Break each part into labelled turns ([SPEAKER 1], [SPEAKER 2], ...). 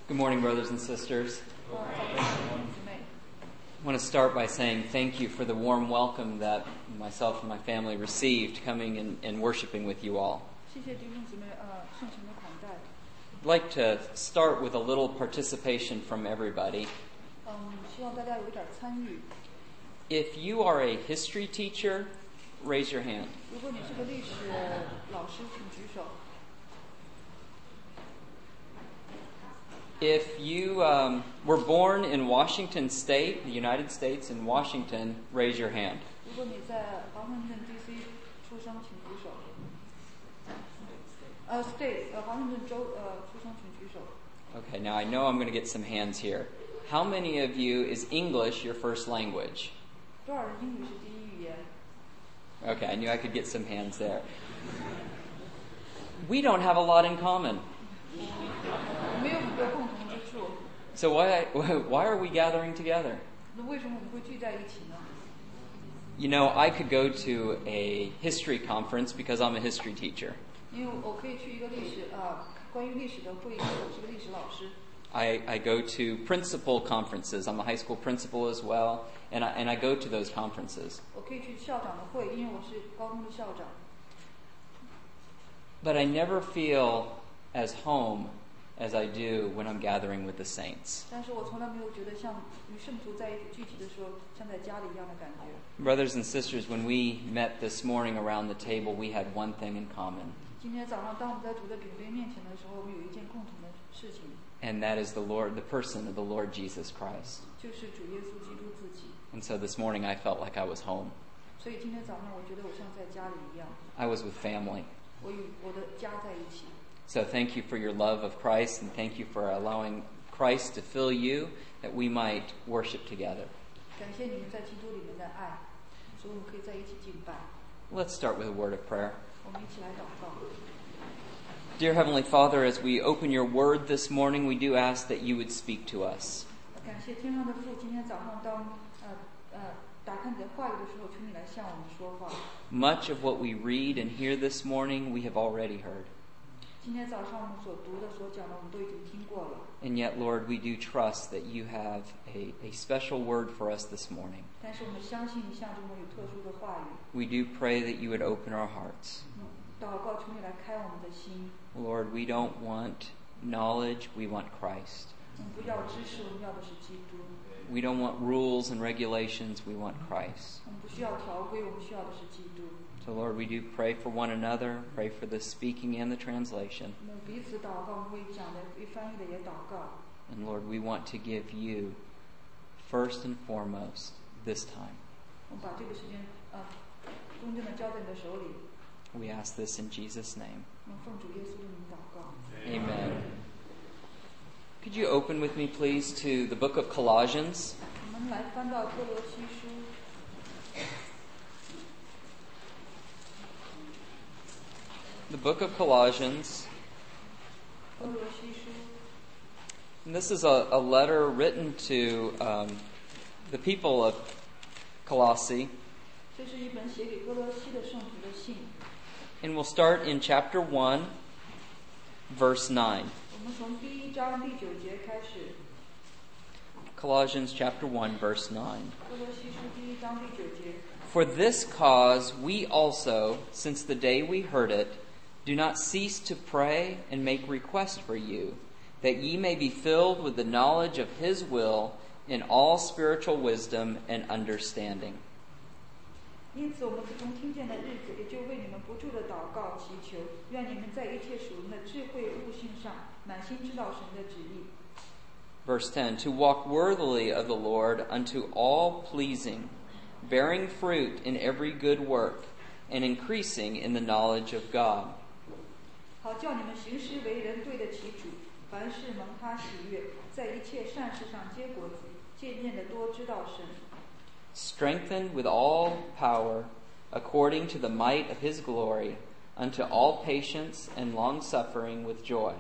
[SPEAKER 1] Good morning, brothers and sisters. I want to start by saying thank you for the warm welcome that myself and my family received coming and worshiping with you all. I'd like to start with a little participation from everybody. If you are a history teacher, raise your hand. If you were born in Washington State, the United States, in Washington, raise your hand. Okay, now I know I'm going to get some hands here. How many of you is English your first language? Okay, I knew I could get some hands there. We don't have a lot in common. So why are we gathering together? You know, I could go to a history conference because I'm a history teacher. I go to principal conferences. I'm a high school principal as well, and I go to those conferences. But I never feel as home as I do when I'm gathering with the saints. Brothers and sisters, when we met this morning around the table, we had one thing in common. And that is the person of the Lord Jesus Christ. And so this morning I felt like I was home. I was with family. So thank you for your love of Christ, and thank you for allowing Christ to fill you that we might worship together. Let's start with a word of prayer. Dear Heavenly Father, as we open your word this morning, we do ask that you would speak to us. Much of what we read and hear this morning, we have already heard. And yet, Lord, we do trust that you have a special word for us this morning. We do pray that you would open our hearts. Lord, we don't want knowledge, we want Christ. We don't want rules and regulations, we want Christ. So Lord, we do pray for one another, pray for the speaking and the translation. And Lord, we want to give you first and foremost this time. We ask this in Jesus' name. Amen. Could you open with me, please, to the book of Colossians? The book of Colossians. And this is a letter written to the people of Colossae. And we'll start in chapter 1, verse 9. Colossians chapter 1, verse 9. For this cause we also, since the day we heard it, do not cease to pray and make request for you, that ye may be filled with the knowledge of his will in all spiritual wisdom and understanding. Verse 10, to walk worthily of the Lord unto all pleasing, bearing fruit in every good work, and increasing in the knowledge of God. Strengthened with all power, according to the might of his glory, unto all patience and long-suffering with joy.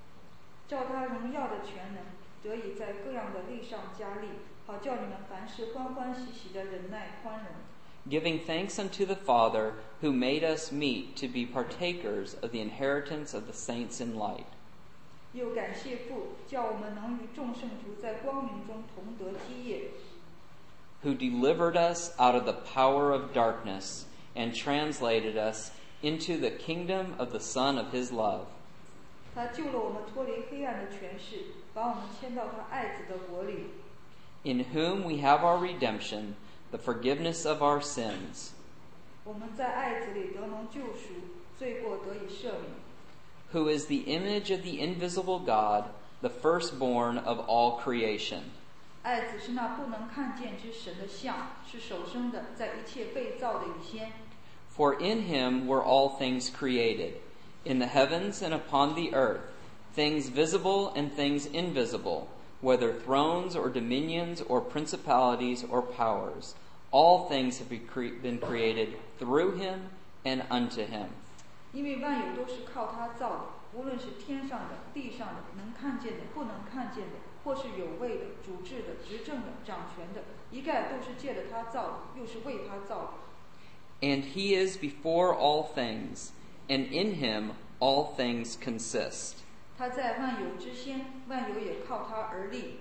[SPEAKER 1] Giving thanks unto the Father, who made us meet to be partakers of the inheritance of the saints in light.
[SPEAKER 2] 又感谢父，叫我们能与众圣徒在光明中同得基业。
[SPEAKER 1] who delivered us out of the power of darkness and translated us into the kingdom of the Son of His love.
[SPEAKER 2] 他救了我们脱离黑暗的权势，把我们迁到他爱子的国里。
[SPEAKER 1] In whom we have our redemption, the forgiveness of our sins.
[SPEAKER 2] 我们在爱子里得能救赎，罪过得以赦免。
[SPEAKER 1] Who is the image of the invisible God, the firstborn of all creation.
[SPEAKER 2] 爱子是那不能看见之神的像，是首生的，在一切被造的以先。
[SPEAKER 1] For in Him were all things created, in the heavens and upon the earth, things visible and things invisible, whether thrones or dominions or principalities or powers. All things have been created through Him and unto Him.
[SPEAKER 2] 因为万有都是靠他造的，无论是天上的、地上的，能看见的、不能看见的，或是有位的、主治的、执政的、掌权的，一概都是借着他造的，又是为他造的。
[SPEAKER 1] And He is before all things, and in Him all things consist.
[SPEAKER 2] 他在万有之先，万有也靠他而立。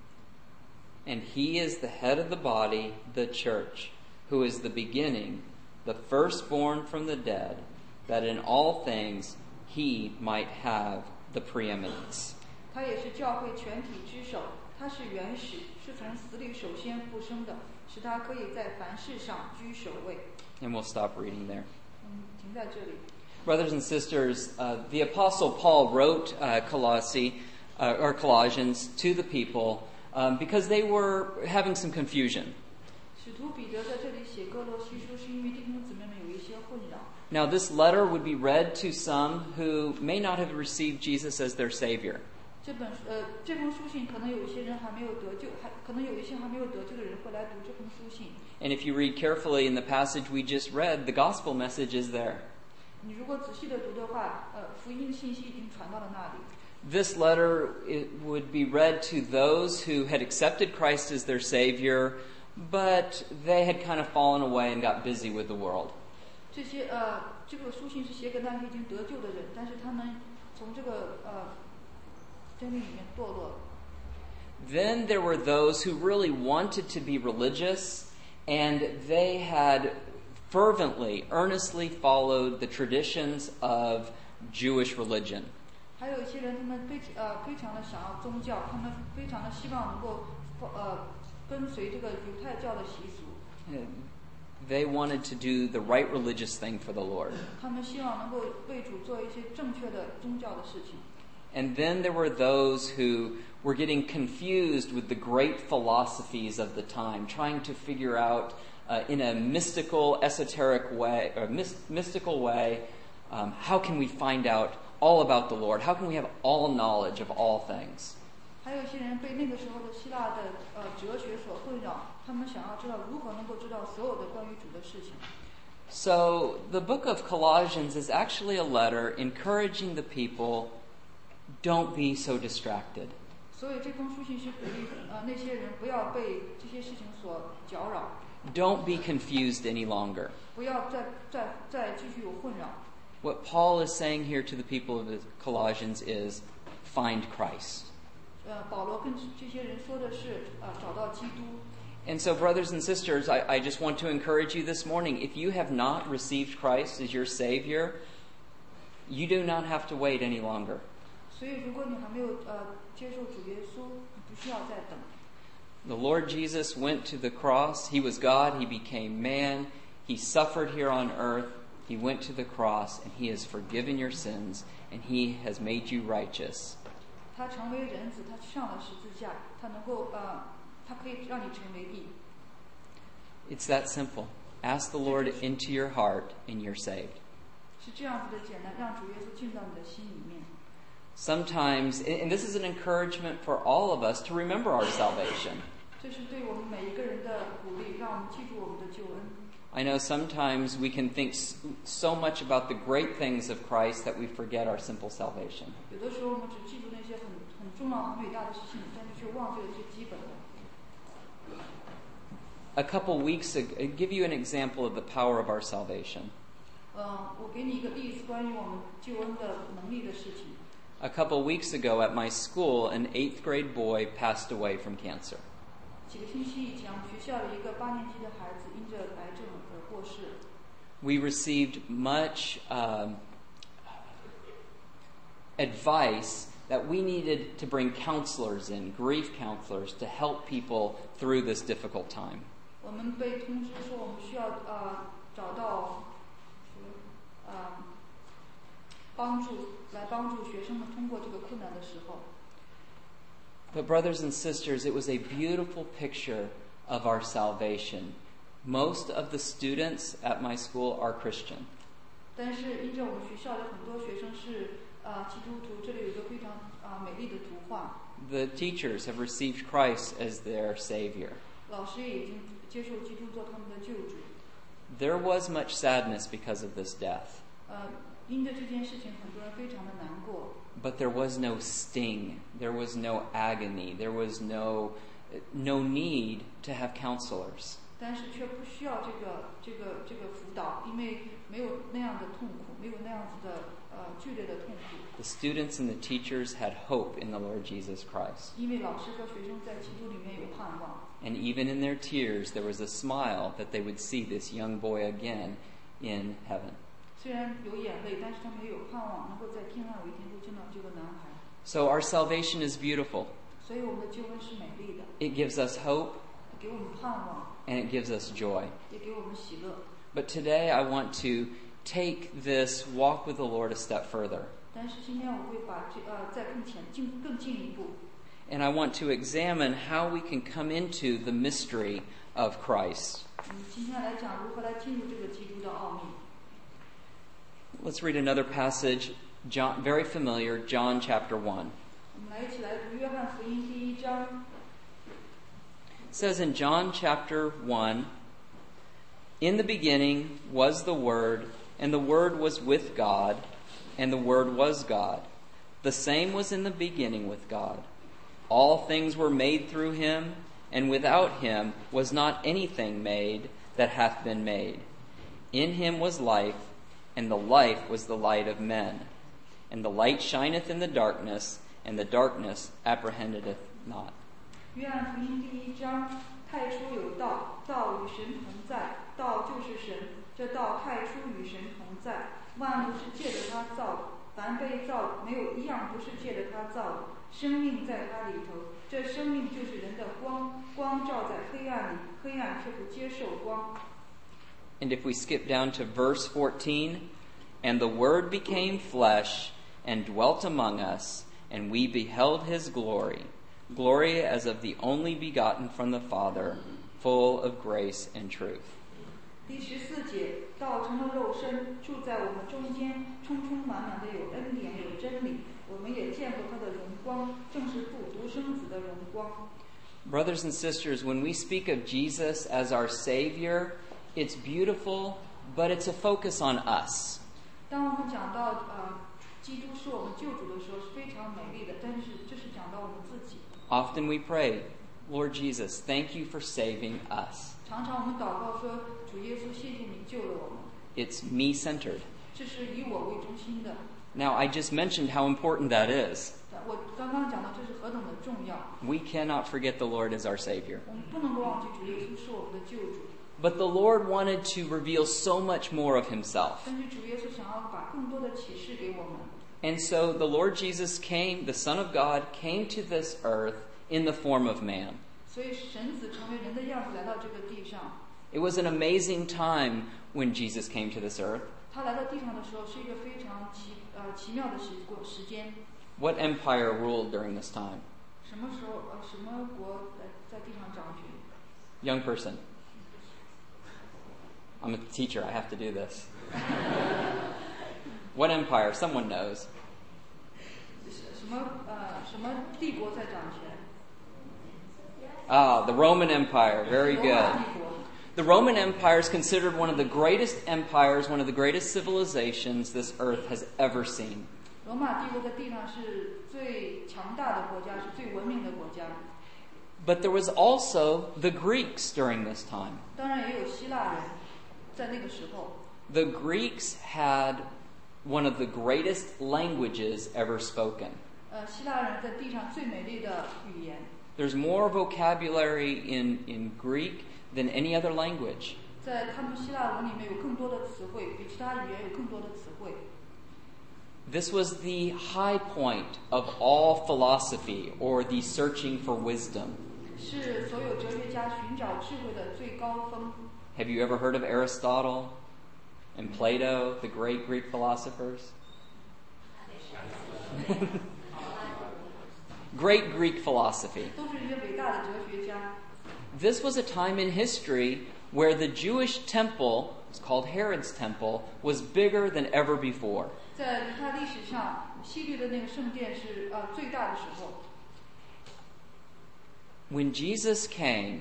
[SPEAKER 1] And He is the head of the body, the church, who is the beginning, the firstborn from the dead, that in all things He might have the preeminence.
[SPEAKER 2] 他也是教会全体之首，他是原始，是从死里首先复生的，使他可以在凡事上居首位。
[SPEAKER 1] And we'll stop reading there.
[SPEAKER 2] 停在这里。
[SPEAKER 1] Brothers and sisters, the Apostle Paul wrote Colossians to the people because they were having some confusion.
[SPEAKER 2] 使徒彼得在这里写哥罗西书，是因为弟兄姊妹们有一些混扰。
[SPEAKER 1] Now, this letter would be read to some who may not have received Jesus as their Savior.
[SPEAKER 2] 这封书信可能有一些人还没有得救，可能有一些还没有得救的人会来读这封书信。
[SPEAKER 1] And if you read carefully in the passage we just read, the gospel message is there.
[SPEAKER 2] 你如果仔细的读的话，福音信息已经传到了那里。
[SPEAKER 1] This letter it would be read to those who had accepted Christ as their Savior, but they had kind of fallen away and got busy with the world.
[SPEAKER 2] 这个书信是写给那些已经得救的人，但是他们从这个真理里面堕落了。
[SPEAKER 1] Then there were those who really wanted to be religious, and they had fervently, earnestly followed the traditions of Jewish religion.
[SPEAKER 2] 还有一些人，他们非常的想要宗教，他们非常的希望能够跟随这个犹太教的习俗。
[SPEAKER 1] They wanted to do the right religious thing for the Lord.
[SPEAKER 2] 他们希望能够为主做一些正确的宗教的事情。
[SPEAKER 1] And then there were those who were getting confused with the great philosophies of the time, trying to figure out in a mystical, esoteric way, or mystical way, how can we find out all about the Lord? How can we have all knowledge of all things?
[SPEAKER 2] 还有一些人被那个时候的希腊的哲学所混扰，他们想要知道如何能够知道所有的关于主的事情。
[SPEAKER 1] So the book of Colossians is actually a letter encouraging the people, don't be so distracted.
[SPEAKER 2] 所以这封书信是鼓励那些人不要被这些事情所搅扰，
[SPEAKER 1] Don't be confused any longer.
[SPEAKER 2] 不要再继续有混扰。
[SPEAKER 1] What Paul is saying here to the people of the Colossians is, find Christ.
[SPEAKER 2] 保罗跟这些人说的是找到基督。
[SPEAKER 1] And so, brothers and sisters, I just want to encourage you this morning. If you have not received Christ as your Savior, you do not have to wait any longer.
[SPEAKER 2] 所以，如果你还没有接受主耶稣，你不需要再等。
[SPEAKER 1] The Lord Jesus went to the cross. He was God. He became man. He suffered here on earth. He went to the cross, and He has forgiven your sins, and He has made you righteous.
[SPEAKER 2] 他成为人子，他上了十字架，他能够他可以让你成为义。
[SPEAKER 1] It's that simple. Ask the Lord into your heart, and you're saved.
[SPEAKER 2] 是这样子的简单，让主耶稣进到你的心里面。
[SPEAKER 1] Sometimes, and this is an encouragement for all of us to remember our salvation.
[SPEAKER 2] 这是对我们每一个人的鼓励，让我们记住我们的救恩。
[SPEAKER 1] I know sometimes we can think so much about the great things of Christ that we forget our simple salvation.
[SPEAKER 2] 有的时候我们只记住那些很重要、很伟大的事情，但是却忘记了最基本的。
[SPEAKER 1] A couple weeks ago, I'll give you an example of the power of our salvation.
[SPEAKER 2] 我给你一个例子，关于我们救恩的能力的事情。
[SPEAKER 1] A couple weeks ago at my school, an 8th grade boy passed away from cancer.
[SPEAKER 2] 几个星期以前，我们学校的一个8年级的孩子因着癌症而过世。
[SPEAKER 1] We received much advice that we needed to bring counselors in, grief counselors, to help people through this difficult time.
[SPEAKER 2] 我们被通知说，我们需要找到帮助学生们通过这个困难的时候。
[SPEAKER 1] But brothers and sisters, it was a beautiful picture of our salvation. Most of the students at my school are Christian.
[SPEAKER 2] 但是因着我们学校的很多学生是基督徒，这里有一个非常美丽的图画。
[SPEAKER 1] The teachers have received Christ as their Savior.
[SPEAKER 2] 老师也已经接受基督做他们的救主。
[SPEAKER 1] There was much sadness because of this death.
[SPEAKER 2] 因着这件事情，很多人非常的难过。
[SPEAKER 1] But there was no sting. There was no agony. There was no need to have counselors.
[SPEAKER 2] 但是却不需要这个辅导，因为没有那样的痛苦，没有那样子的剧烈的痛苦。
[SPEAKER 1] The students and the teachers had hope in the Lord Jesus Christ.
[SPEAKER 2] 因为老师和学生在基督里面有盼望。
[SPEAKER 1] And even in their tears, there was a smile that they would see this young boy again in heaven.
[SPEAKER 2] 虽然有眼泪，但是他们也有盼望，能够在天上有一天会见到这个男孩。
[SPEAKER 1] So our salvation is beautiful.
[SPEAKER 2] 所以我们的救恩是美丽的。
[SPEAKER 1] It gives us hope.
[SPEAKER 2] 给我们盼望。
[SPEAKER 1] And it gives us joy.
[SPEAKER 2] 也给我们喜乐。
[SPEAKER 1] But today I want to take this walk with the Lord a step further.
[SPEAKER 2] 但是今天我会把再更进一步。
[SPEAKER 1] And I want to examine how we can come into the mystery of Christ.
[SPEAKER 2] 今天来讲如何来进入这个基督的奥秘。
[SPEAKER 1] Let's read another passage, John, very familiar, John chapter 1.
[SPEAKER 2] 我们来一起来读约翰福音第1章。
[SPEAKER 1] It says in John chapter 1, "In the beginning was the Word, and the Word was with God, and the Word was God. The same was in the beginning with God. All things were made through him, and without him was not anything made that hath been made. In him was life, and the life was the light of men. And the light shineth in the darkness, and the darkness apprehended it not."
[SPEAKER 2] 约翰福音第1章，太初有道，道与神同在，道就是神，这道太初与神同在，万物是借着他造的，凡被造的没有一样不是借着他造的，生命在他里头，这生命就是人的光，光照在黑暗里，黑暗却不接受光。
[SPEAKER 1] And if we skip down to verse 14, "And the Word became flesh and dwelt among us, and we beheld his glory, glory as of the only begotten from the Father, full of grace and truth."
[SPEAKER 2] 第14节，道成了肉身，住在我们中间，充充满满的有恩典有真理，我们也见过他的荣光，正是父独生子的荣光。
[SPEAKER 1] Brothers and sisters, when we speak of Jesus as our Savior, it's beautiful, but it's a focus on us.
[SPEAKER 2] 当我们讲到基督是我们救主的时候，是非常美丽的，但是这是讲到我们自己。
[SPEAKER 1] Often we pray, "Lord Jesus, thank you for saving us."
[SPEAKER 2] 常常我们祷告说，主耶稣，谢谢你救了我们。
[SPEAKER 1] It's me-centered.
[SPEAKER 2] 这是以我为中心的。
[SPEAKER 1] Now, I just mentioned how important that is.
[SPEAKER 2] 我刚刚讲到这是何等的重要。
[SPEAKER 1] We cannot forget the Lord as our Savior.
[SPEAKER 2] 我们不能够忘记主耶稣是我们的救主。
[SPEAKER 1] But the Lord wanted to reveal so much more of himself.
[SPEAKER 2] 但是主耶稣想要把更多的启示给我们。
[SPEAKER 1] And so the Lord Jesus came, the Son of God, came to this earth in the form of man.
[SPEAKER 2] 所以神子成为人的样子来到这个地上。
[SPEAKER 1] It was an amazing time when Jesus came to this earth.
[SPEAKER 2] 他来到地上的时候是一个非常奇妙的时间。
[SPEAKER 1] What empire ruled during this time?
[SPEAKER 2] 什么时候什么国在地上掌权
[SPEAKER 1] Young person. I'm a teacher, I have to do this. What empire? Someone knows.
[SPEAKER 2] 什么帝国在掌权
[SPEAKER 1] Ah, the Roman Empire. Very
[SPEAKER 2] 罗马
[SPEAKER 1] good.
[SPEAKER 2] 帝国。
[SPEAKER 1] The Roman Empire is considered one of the greatest empires, one of the greatest civilizations this earth has ever seen.
[SPEAKER 2] 罗马帝国在地上是最强大的国家，是最文明的国家。
[SPEAKER 1] But there was also the Greeks during this time.
[SPEAKER 2] 当然也有希腊人，在那个时候。
[SPEAKER 1] The Greeks had one of the greatest languages ever spoken.
[SPEAKER 2] 希腊人在地上最美丽的语言。
[SPEAKER 1] There's more vocabulary in Greek than any other language.
[SPEAKER 2] 在他们希腊文里面有更多的词汇，比其他语言有更多的词汇。
[SPEAKER 1] This was the high point of all philosophy, or the searching for wisdom.
[SPEAKER 2] 是所有哲学家寻找智慧的最高峰。
[SPEAKER 1] Have you ever heard of Aristotle and Plato, the great Greek philosophers? Great Greek philosophy.
[SPEAKER 2] 都是一些伟大的哲学家。
[SPEAKER 1] This was a time in history where the Jewish temple, it's called Herod's temple, was bigger than ever before.
[SPEAKER 2] 在犹太历史上，希律的那个圣殿是最大的时候。
[SPEAKER 1] When Jesus came,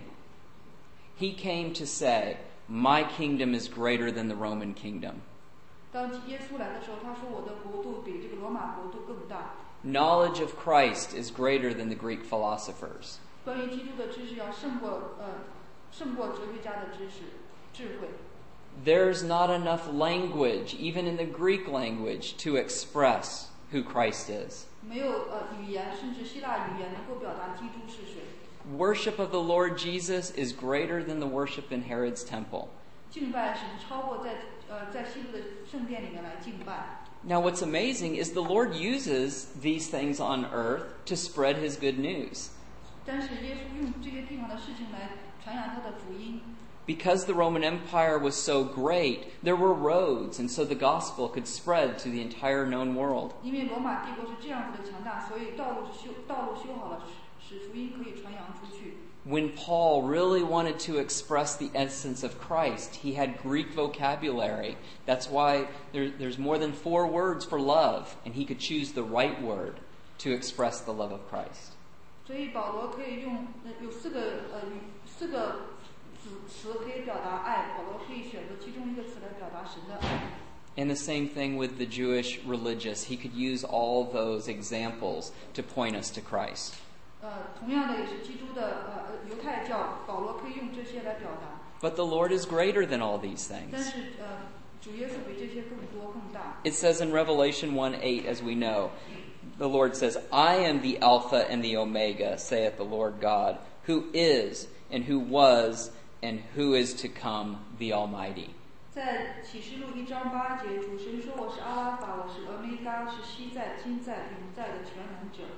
[SPEAKER 1] he came to say, "My kingdom is greater than the Roman kingdom."
[SPEAKER 2] 当耶稣来的时候，他说：“我的国度比这个罗马国度更大。”
[SPEAKER 1] Knowledge of Christ is greater than the Greek philosophers.
[SPEAKER 2] 关于基督的知识要胜过哲学家的智慧。
[SPEAKER 1] There's not enough language, even in the Greek language, to express who Christ is.
[SPEAKER 2] 没有语言，甚至希腊语言能够表达基督是谁。
[SPEAKER 1] Worship of the Lord Jesus is greater than the worship in Herod's temple.
[SPEAKER 2] 敬拜是超过在希律的圣殿里面来敬拜。
[SPEAKER 1] Now what's amazing is the Lord uses these things on earth to spread his good news.
[SPEAKER 2] 但是耶稣用这些地方的事情来传扬他的福音。
[SPEAKER 1] Because the Roman Empire was so great, there were roads, and so the gospel could spread to the entire known world.
[SPEAKER 2] 因为罗马帝国是这样子的强大，所以道路修好了，使福音可以传扬出去。
[SPEAKER 1] When Paul really wanted to express the essence of Christ, he had Greek vocabulary. That's why there's more than 4 words for love, and he could choose the right word to express the love of Christ.
[SPEAKER 2] 所以保罗可以用有4个词可以表达爱，保罗可以选择其中一个词来表达神的爱。
[SPEAKER 1] And the same thing with the Jewish religious. He could use all those examples to point us to Christ.
[SPEAKER 2] 同样的也是基督的犹太教，保罗可以用这些来表达。
[SPEAKER 1] But the Lord is greater than all these
[SPEAKER 2] 但
[SPEAKER 1] things.
[SPEAKER 2] 是主耶稣比这些更多更大。
[SPEAKER 1] It says in Revelation 1:8, as we know, the Lord says, "I am the Alpha and the Omega, saith the Lord God, who is and who was and who is to come, the Almighty."
[SPEAKER 2] 在启示录1章8节，主神说：“我是阿拉法，我是俄梅嘎，是昔在、今在、永在的全能者。”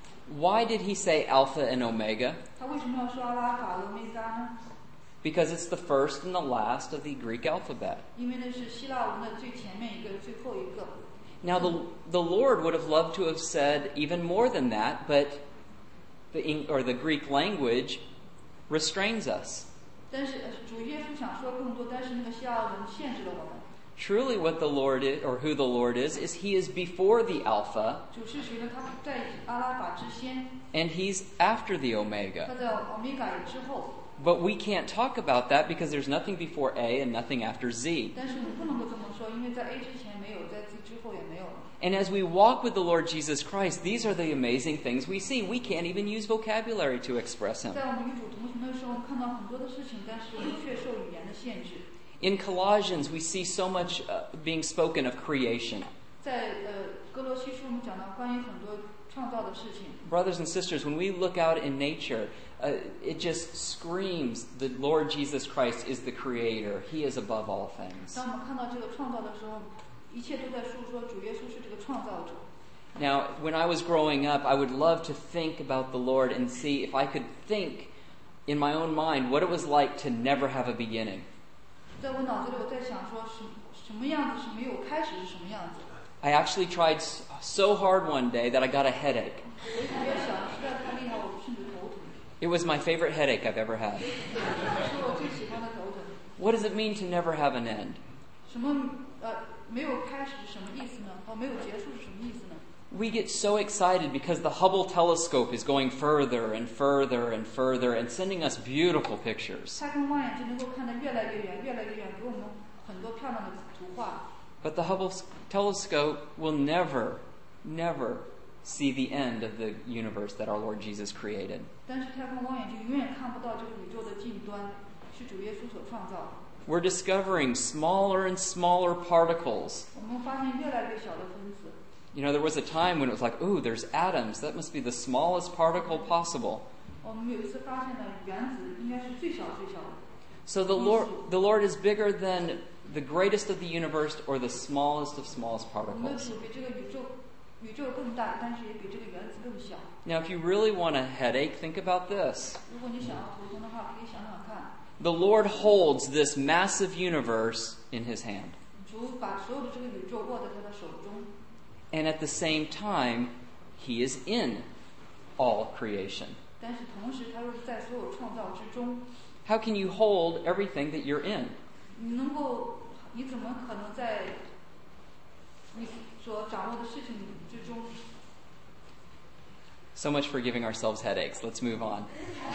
[SPEAKER 1] Why did he say Alpha and Omega?
[SPEAKER 2] 他为什么要说阿拉法、俄梅嘎呢？
[SPEAKER 1] Because it's the first and the last of the Greek alphabet.
[SPEAKER 2] 因为那是希腊文的最前面一个、最后一个。
[SPEAKER 1] Now, the Lord would have loved to have said even more than that, but the Greek language restrains us.
[SPEAKER 2] 但是主耶稣想说更多，但是那个希腊文限制了我们。
[SPEAKER 1] Truly, what the Lord is, or who the Lord is He is before the Alpha,
[SPEAKER 2] 主是谁呢？他在阿拉法之先，
[SPEAKER 1] and He's after the
[SPEAKER 2] 他
[SPEAKER 1] Omega.
[SPEAKER 2] 在欧米伽之后。
[SPEAKER 1] But we can't talk about that because there's nothing before A and nothing after Z.
[SPEAKER 2] 但是你不能够这么说，因为在 A 之前没有，在 Z 之后也没有了。
[SPEAKER 1] And as we walk with the Lord Jesus Christ, these are the amazing things we see. We can't even use vocabulary to express Him.
[SPEAKER 2] 在我们与主同行的时候，看到很多的事情，但是却受语言的限制。
[SPEAKER 1] In Colossians, we see so much being spoken of creation.
[SPEAKER 2] 在哥罗西书，我们讲到关于很多创造的事情。
[SPEAKER 1] Brothers and sisters, when we look out in nature, it just screams the Lord Jesus Christ is the creator. He is above all things.
[SPEAKER 2] 当我们看到这个创造的时候，一切都在诉说主耶稣是这个创造者。
[SPEAKER 1] Now, when I was growing up, I would love to think about the Lord and see if I could think in my own mind what it was like to never have a beginning.
[SPEAKER 2] 在我脑子里，我在想说什么样子是没有开始是什么样子。
[SPEAKER 1] I actually tried so hard one day that I got a headache.
[SPEAKER 2] 我特别想，实在太厉害，我甚至头疼。
[SPEAKER 1] It was my favorite headache I've ever had.
[SPEAKER 2] 是我最喜欢的头疼。
[SPEAKER 1] What does it mean to never have an end?
[SPEAKER 2] 什么没有开始是什么意思呢？没有结束是什么意思呢？
[SPEAKER 1] We get so excited because the Hubble telescope is going further and further and further and sending us beautiful pictures.
[SPEAKER 2] 太空望远镜能够看得越来越远，越来越远，给我们很多漂亮的图画。
[SPEAKER 1] But the Hubble telescope will never, never see the end of the universe that our Lord Jesus created.
[SPEAKER 2] 但是太空望远镜永远看不到这个宇宙的尽端，是主耶稣所创造的。
[SPEAKER 1] we're discovering smaller and smaller particles.
[SPEAKER 2] 我们发现越来越小的分子。
[SPEAKER 1] You know, there was a time when it was like, ooh, there's atoms. That must be the smallest particle possible.
[SPEAKER 2] 我们有一次发现了原子应该是最小最小的。
[SPEAKER 1] So the Lord is bigger than the greatest of the universe or the smallest of smallest
[SPEAKER 2] 我们的
[SPEAKER 1] particles.
[SPEAKER 2] 主比这个宇宙更大，但是也比这个原子更小。
[SPEAKER 1] Now, if you really want a headache, think about this.
[SPEAKER 2] 如果你想要头疼的话，可以想想看，
[SPEAKER 1] The Lord holds this massive universe in His hand.
[SPEAKER 2] 主把所有的这个宇宙握在他的手中，
[SPEAKER 1] And at the same time, He is in all creation.
[SPEAKER 2] 但是同时他又是在所有创造之中。
[SPEAKER 1] How can you hold everything that you're in?
[SPEAKER 2] 你怎么可能在你所掌握的事情之中？
[SPEAKER 1] So much for giving ourselves headaches. Let's move on.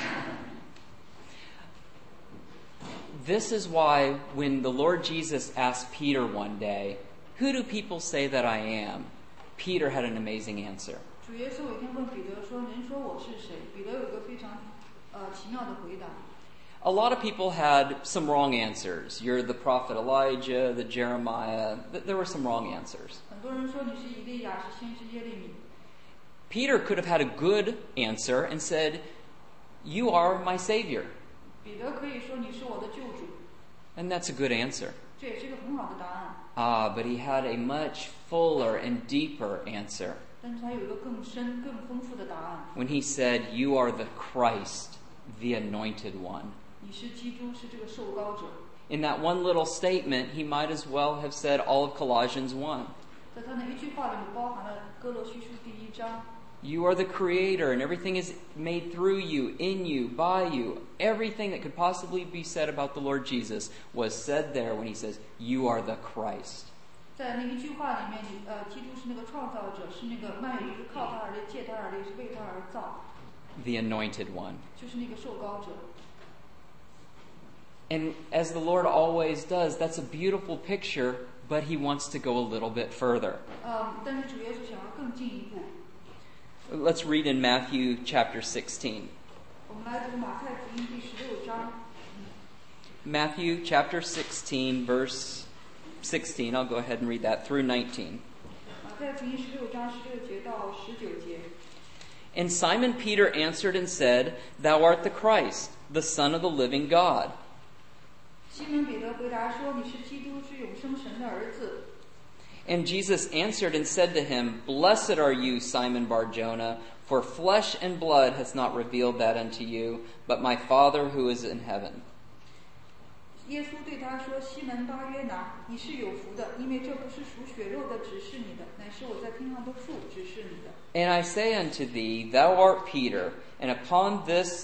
[SPEAKER 1] This is why when the Lord Jesus asked Peter one day, "Who do people say that I am?" Peter had an amazing answer.
[SPEAKER 2] 主耶稣有一天问彼得说：“人说我是谁？”彼得有一个非常奇妙的回答。
[SPEAKER 1] A lot of people had some wrong answers. You're the prophet Elijah, the Jeremiah. There were some wrong answers.
[SPEAKER 2] 很多人说你是以利亚，是先知耶利米。
[SPEAKER 1] Peter could have had a good answer and said, "You are my Savior."
[SPEAKER 2] 彼得可以说你是我的救主，
[SPEAKER 1] And that's a good answer.
[SPEAKER 2] 这也是一个很好的答案。
[SPEAKER 1] But he had a much fuller and deeper answer
[SPEAKER 2] 但是他有一个更深、更丰富的答案。
[SPEAKER 1] when he said, "You are the Christ, the anointed one."
[SPEAKER 2] 你是基督，是这个受膏者。
[SPEAKER 1] In that one little statement, he might as well have said all of Colossians 1.
[SPEAKER 2] 在他那一句话里面包含了哥罗西书第1章。
[SPEAKER 1] You are the creator, and everything is made through you, in you, by you. Everything that could possibly be said about the Lord Jesus was said there when he says, "You are the Christ."
[SPEAKER 2] 在那一句话里面，基督是那个创造者，是那个万有是靠他而来，借他而来，是为他而造，
[SPEAKER 1] The anointed one.
[SPEAKER 2] 就是那个受膏者。
[SPEAKER 1] And as the Lord always does, that's a beautiful picture, but he wants to go a little bit further.
[SPEAKER 2] 但是主耶稣想要更进一步。
[SPEAKER 1] Let's read in Matthew chapter 16.
[SPEAKER 2] 我们来读马太福音第16章。
[SPEAKER 1] Matthew chapter 16, verse 16. I'll go ahead and read that through 19.
[SPEAKER 2] 马太福音16章16节到19节。
[SPEAKER 1] And Simon Peter answered and said, "Thou art the Christ, the Son of the living God."
[SPEAKER 2] 西门彼得回答说：“你是基督，是永生神的儿子。”
[SPEAKER 1] And Jesus answered and said to him, "Blessed are you, Simon Bar-Jonah, for flesh and blood has not revealed that unto you, but my Father who is in heaven."
[SPEAKER 2] 耶稣对他说：“西门巴约拿，你是有福的，因为这不是属血肉的指示你的，乃是我在天上的父指示你的。
[SPEAKER 1] And I say unto thee, Thou art Peter, and upon this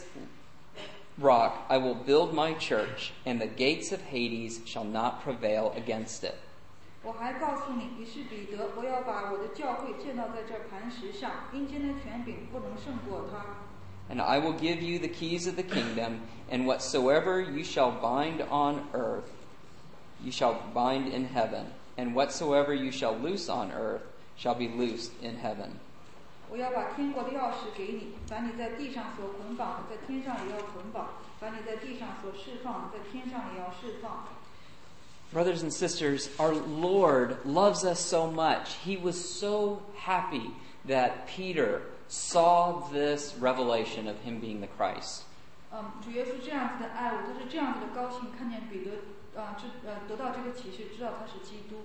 [SPEAKER 1] rock I will build my church, and the gates of Hades shall not prevail against it.
[SPEAKER 2] 我还告诉你，你是彼得，我要把我的教会建造在这磐石上，阴间的权柄不能胜过它。
[SPEAKER 1] And I will give you the keys of the kingdom, and whatsoever you shall bind on earth, you shall bind in heaven, and whatsoever you shall loose on earth shall be loosed in heaven."
[SPEAKER 2] 我要把天国的钥匙给你，凡你在地上所捆绑的，在天上也要捆绑；凡你在地上所释放的，在天上也要释放。
[SPEAKER 1] Brothers and sisters, our Lord loves us so much. He was so happy that Peter saw this revelation of him being the Christ.
[SPEAKER 2] 主耶稣这样子的爱我，他是这样子的高兴，看见彼得得到这个启示，知道他是基督。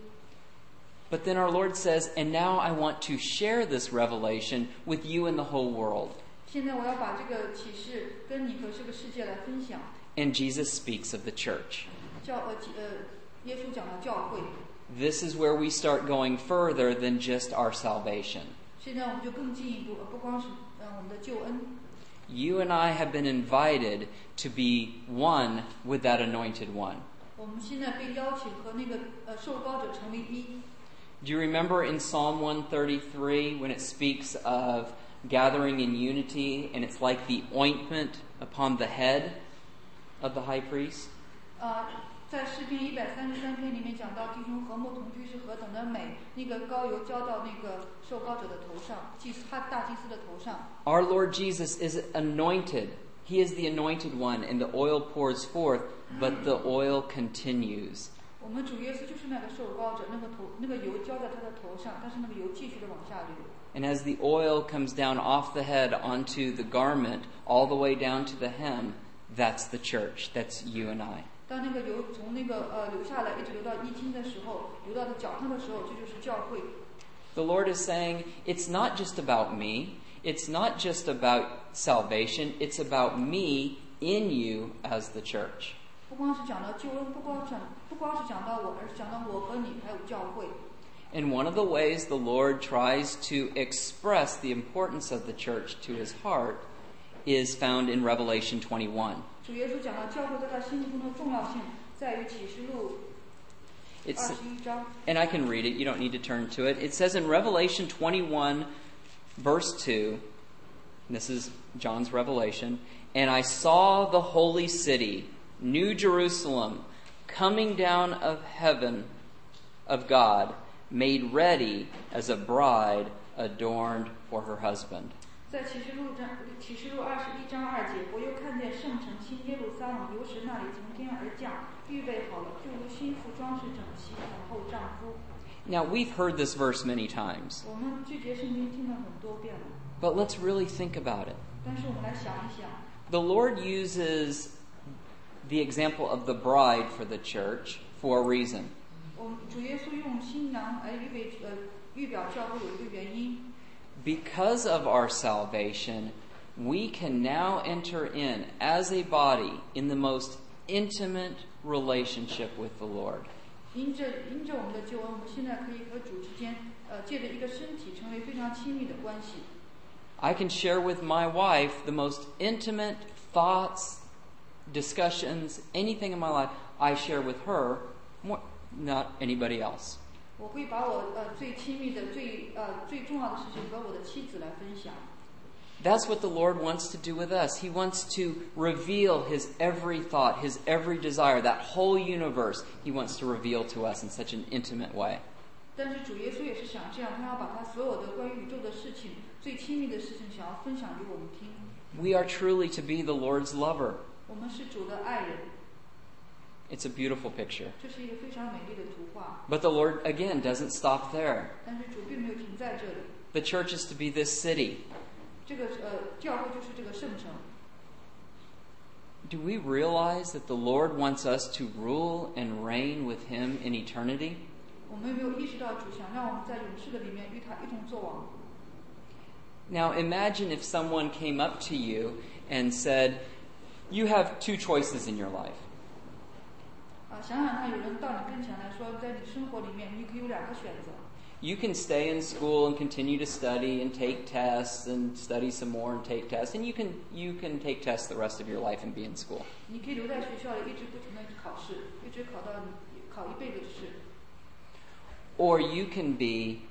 [SPEAKER 1] But then our Lord says, "And now I want to share this revelation with you and the whole world."
[SPEAKER 2] 现在我要把这个启示跟你和这个世界来分享。
[SPEAKER 1] And Jesus speaks of the church.
[SPEAKER 2] 耶稣讲到教会。
[SPEAKER 1] This is where we start going further than just our salvation.
[SPEAKER 2] 现在我们就更进一步，不光是我们的救恩。
[SPEAKER 1] You and I have been invited to be one with that anointed one.
[SPEAKER 2] 我们现在被邀请和那个受膏者成为一。
[SPEAKER 1] Do you remember in Psalm 133 when it speaks of gathering in unity and it's like the ointment upon the head of the high priest?
[SPEAKER 2] 在诗篇133篇里面讲到弟兄和睦同居是何等的美，那个膏油浇到那个受膏者的头上，大祭司的头上。
[SPEAKER 1] Our Lord Jesus is anointed. He is the anointed one, and the oil pours forth, but the oil continues.
[SPEAKER 2] 我们主耶稣就是那个受膏者，那个油浇在他的头上，但是那个油继续的往下流。
[SPEAKER 1] And as the oil comes down off the head onto the garment, all the way down to the hem, that's the church. That's you and I.
[SPEAKER 2] 当那个油从那个流下来，一直流到衣襟的时候，流到脚上的时候，这就是教会。
[SPEAKER 1] The Lord is saying, it's not just about me. It's not just about salvation. It's about me in you as the church.
[SPEAKER 2] 不光是讲到救恩，不光是讲到我，而是讲到我和你，还有教会。
[SPEAKER 1] And one of the ways the Lord tries to express the importance of the church to his heart is found in Revelation 21.
[SPEAKER 2] 主耶稣讲到教会在他心目中的重要性，在于启示录21章。
[SPEAKER 1] And I can read it. You don't need to turn to it. It says in Revelation 21, verse 2, and this is John's revelation, and I saw the holy city, New Jerusalem, coming down of heaven of God, made ready as a bride adorned for her husband.
[SPEAKER 2] 在启示录21章2节，我又看见圣城新耶路撒冷由神那里从天而降，预备好了，就如新妇装饰整齐，等候丈夫。
[SPEAKER 1] Now, we've heard this verse many times,
[SPEAKER 2] 我们这节圣经听了很多遍了，
[SPEAKER 1] but let's really think about it.
[SPEAKER 2] 但是我们来想一想，
[SPEAKER 1] The Lord uses the example of the bride for the church for a reason.
[SPEAKER 2] 我们主耶稣用新郎来预表教会有一个原因。
[SPEAKER 1] Because of our salvation, we can now enter in as a body in the most intimate relationship with the Lord.
[SPEAKER 2] 因着我们的救恩，我们现在可以和主之间，借着一个身体成为非常亲密的关系。
[SPEAKER 1] I can share with my wife the most intimate thoughts, discussions, anything in my life. I share with her, not anybody else.
[SPEAKER 2] 我会把我最亲密的、最重要的事情和我的妻子来分享。
[SPEAKER 1] That's what the Lord wants to do with us. He wants to reveal His every thought, His every desire, that whole universe. He wants to reveal to us in such an intimate way.
[SPEAKER 2] 但是主耶稣也是想这样，他要把他所有的关于宇宙的事情、最亲密的事情，想要分享给我们听。
[SPEAKER 1] We are truly to be the Lord's lover.
[SPEAKER 2] 我们是主的爱人。
[SPEAKER 1] It's a beautiful picture.
[SPEAKER 2] 这是一个非常美丽的图画。
[SPEAKER 1] But the Lord, again, doesn't stop there.
[SPEAKER 2] 但是主并没有停在这里。
[SPEAKER 1] The church is to be this city.
[SPEAKER 2] 这个教会就是这个圣城。
[SPEAKER 1] Do we realize that the Lord wants us to rule and reign with Him in eternity?
[SPEAKER 2] 我们有没有意识到主想让我们在永世的里面与他一同作王？
[SPEAKER 1] Now imagine if someone came up to you and said, you have two choices in your life.
[SPEAKER 2] 想想看，有人到你跟前来说，在你生活里面，你可以有两个选择。
[SPEAKER 1] You can stay in school and continue to study and take tests and study some more and take tests, and you can take tests the rest of your life and be in school.
[SPEAKER 2] 你可以留在学校里，一直不停的考试，一直考到你考一辈子的试。
[SPEAKER 1] Or you can be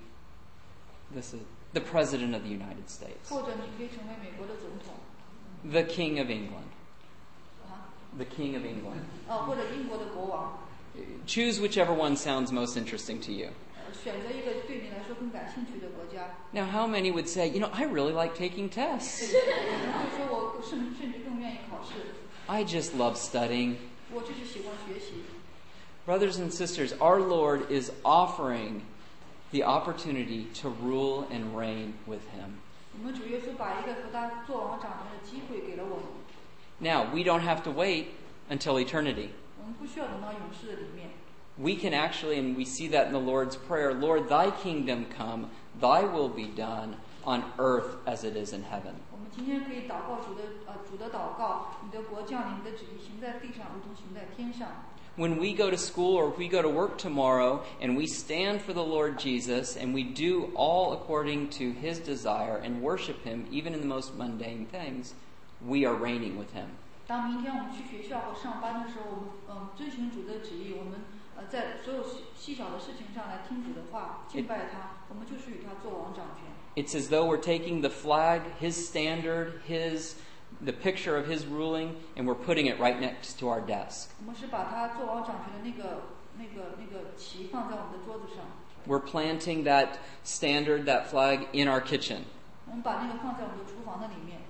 [SPEAKER 1] the President of the United States,
[SPEAKER 2] 或者你可以成为美国的总统。
[SPEAKER 1] the King of England. The King of England.
[SPEAKER 2] 或者英国的国王。
[SPEAKER 1] Choose whichever one sounds most interesting to you.
[SPEAKER 2] 选择一个对你来说更感兴趣的国家。
[SPEAKER 1] Now, how many would say, I really like taking tests.
[SPEAKER 2] 有人会说，我甚至更愿意考试。
[SPEAKER 1] I just love studying.
[SPEAKER 2] 我就是喜欢学习。
[SPEAKER 1] Brothers and sisters, our Lord is offering the opportunity to rule and reign with Him.
[SPEAKER 2] 我们主耶稣把一个和他做王掌权的机会给了我们。
[SPEAKER 1] Now, we don't have to wait until eternity.
[SPEAKER 2] 我们不需要等到永世的里面。
[SPEAKER 1] We can actually, and we see that in the Lord's Prayer, Lord, Thy kingdom come, Thy will be done on earth as it is in heaven.
[SPEAKER 2] 我们今天可以祷告主的祷告，你的国降临，你的旨意行在地上，如同行在天上。
[SPEAKER 1] When we go to school or if we go to work tomorrow and we stand for the Lord Jesus and we do all according to His desire and worship Him even in the most mundane things, we are reigning with Him.
[SPEAKER 2] 当明天我们去学校或上班的时候，我们遵循主的旨意，我们在所有细小的事情上来听主的话，敬拜他，我们就是与他做王掌权。
[SPEAKER 1] It's as though we're taking the flag, His standard, the picture of His ruling, and we're putting it right next to our desk.
[SPEAKER 2] 我们是把他做王掌权的那个旗放在我们的桌子上。
[SPEAKER 1] We're planting that standard, that flag, in our kitchen.
[SPEAKER 2] 我们把那个放在我们的厨房的里面。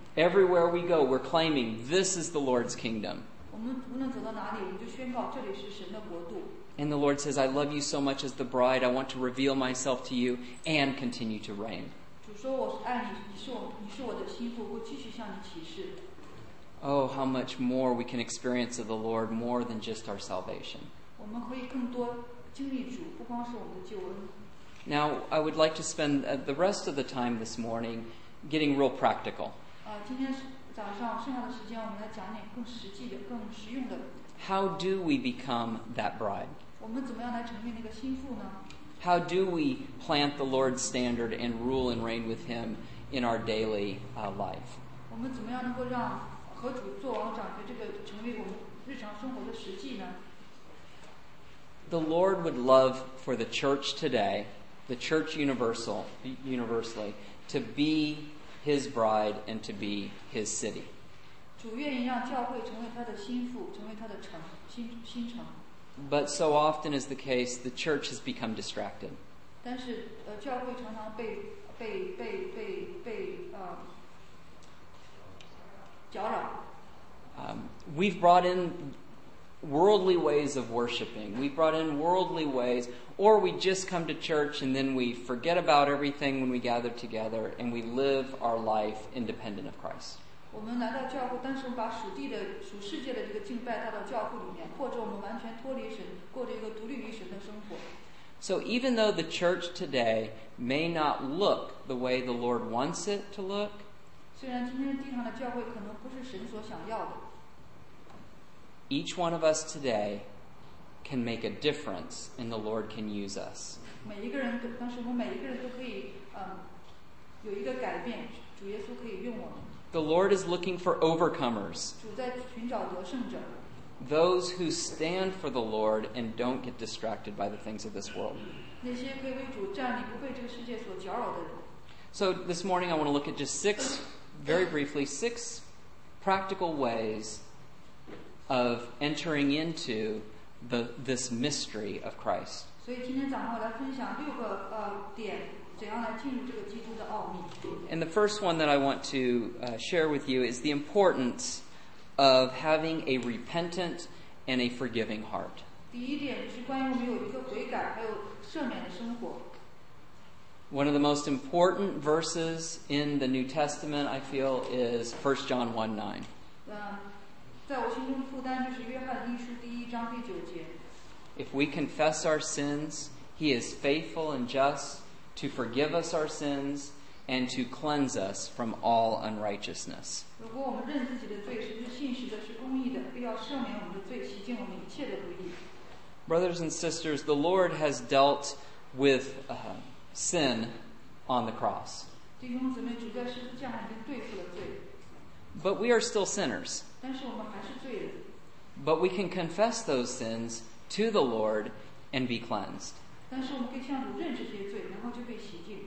[SPEAKER 1] Everywhere we go, we're claiming this is the Lord's kingdom.
[SPEAKER 2] 我们无论走到哪里，我们就宣告这里是神的国度。
[SPEAKER 1] And the Lord says, I love you so much as the bride. I want to reveal myself to you and continue to reign.
[SPEAKER 2] 主说我爱你，你是我的心腹，会继续向你启示。
[SPEAKER 1] Oh, how much more we can experience of the Lord, more than just our salvation.
[SPEAKER 2] 我们可以更多经历主，不光是我们的救恩。
[SPEAKER 1] Now, I would like to spend the rest of the time this morning getting real practical.
[SPEAKER 2] 今天早上剩下的时间，我们来讲点更实际的、更实用的。
[SPEAKER 1] How do we become that bride?
[SPEAKER 2] 我们怎么样来成为那个心腹呢？
[SPEAKER 1] How do we plant the Lord's standard and rule and reign with Him in our daily life?
[SPEAKER 2] 我们怎么样能够让和主做王掌权这个成为我们日常生活的实际呢？
[SPEAKER 1] The Lord would love for the church today, the church universally, to be His bride and to be His city.
[SPEAKER 2] 主愿意让教会成为他的心腹，成为他的新城。
[SPEAKER 1] But so often is the case, the church has become distracted.
[SPEAKER 2] 但是教会常常被搅扰。
[SPEAKER 1] We've brought in worldly ways of worshiping. We've brought in worldly ways, or we just come to church and then we forget about everything when we gather together and we live our life independent of Christ.
[SPEAKER 2] 我们来到教会，但是我们把属世界的这个敬拜带到教会里面，或者我们完全脱离神，过着一个独立于神的生活。
[SPEAKER 1] So even though the church today may not look the way the Lord wants it to look,
[SPEAKER 2] 虽然今天地上的教会可能不是神所想要的，
[SPEAKER 1] each one of us today can make a difference and the Lord can use us.
[SPEAKER 2] 每一个人，但是我们每一个人都可以有一个改变，主耶稣可以用我们。
[SPEAKER 1] The Lord is looking for overcomers,
[SPEAKER 2] 主在寻找得胜者，
[SPEAKER 1] those who stand for the Lord and don't get distracted by the things of this world.
[SPEAKER 2] 那些可以为主站立，不被这个世界所搅扰的人。
[SPEAKER 1] So this morning I want to look at just very briefly, six practical ways of entering into this mystery of Christ.
[SPEAKER 2] 所以今天早上我来分享6个点，怎样来进入这个基督的奥秘。
[SPEAKER 1] And the first one that I want to share with you is the importance of having a repentant and a forgiving heart.
[SPEAKER 2] 第一点是关于我们有一个悔改，还有赦免的生活。
[SPEAKER 1] One of the most important verses in the New Testament, I feel, is 1 John 1:9.
[SPEAKER 2] 在我心中的负担就是约翰一书第1章第9节。
[SPEAKER 1] If we confess our sins, He is faithful and just to forgive us our sins and to cleanse us from all unrighteousness.
[SPEAKER 2] 如果我们认自己的罪，神是信实的，是公义的，必要赦免我们的罪，洗净我们一切的不义。
[SPEAKER 1] Brothers and sisters, the Lord has dealt with sin on the cross.
[SPEAKER 2] 弟兄姊妹，主在十字架上已经对付了罪，
[SPEAKER 1] But we are still sinners.
[SPEAKER 2] 但是我们还是罪人。
[SPEAKER 1] But we can confess those sins to the Lord and be cleansed.
[SPEAKER 2] 但是我们可以向主认这些罪，然后就被洗净。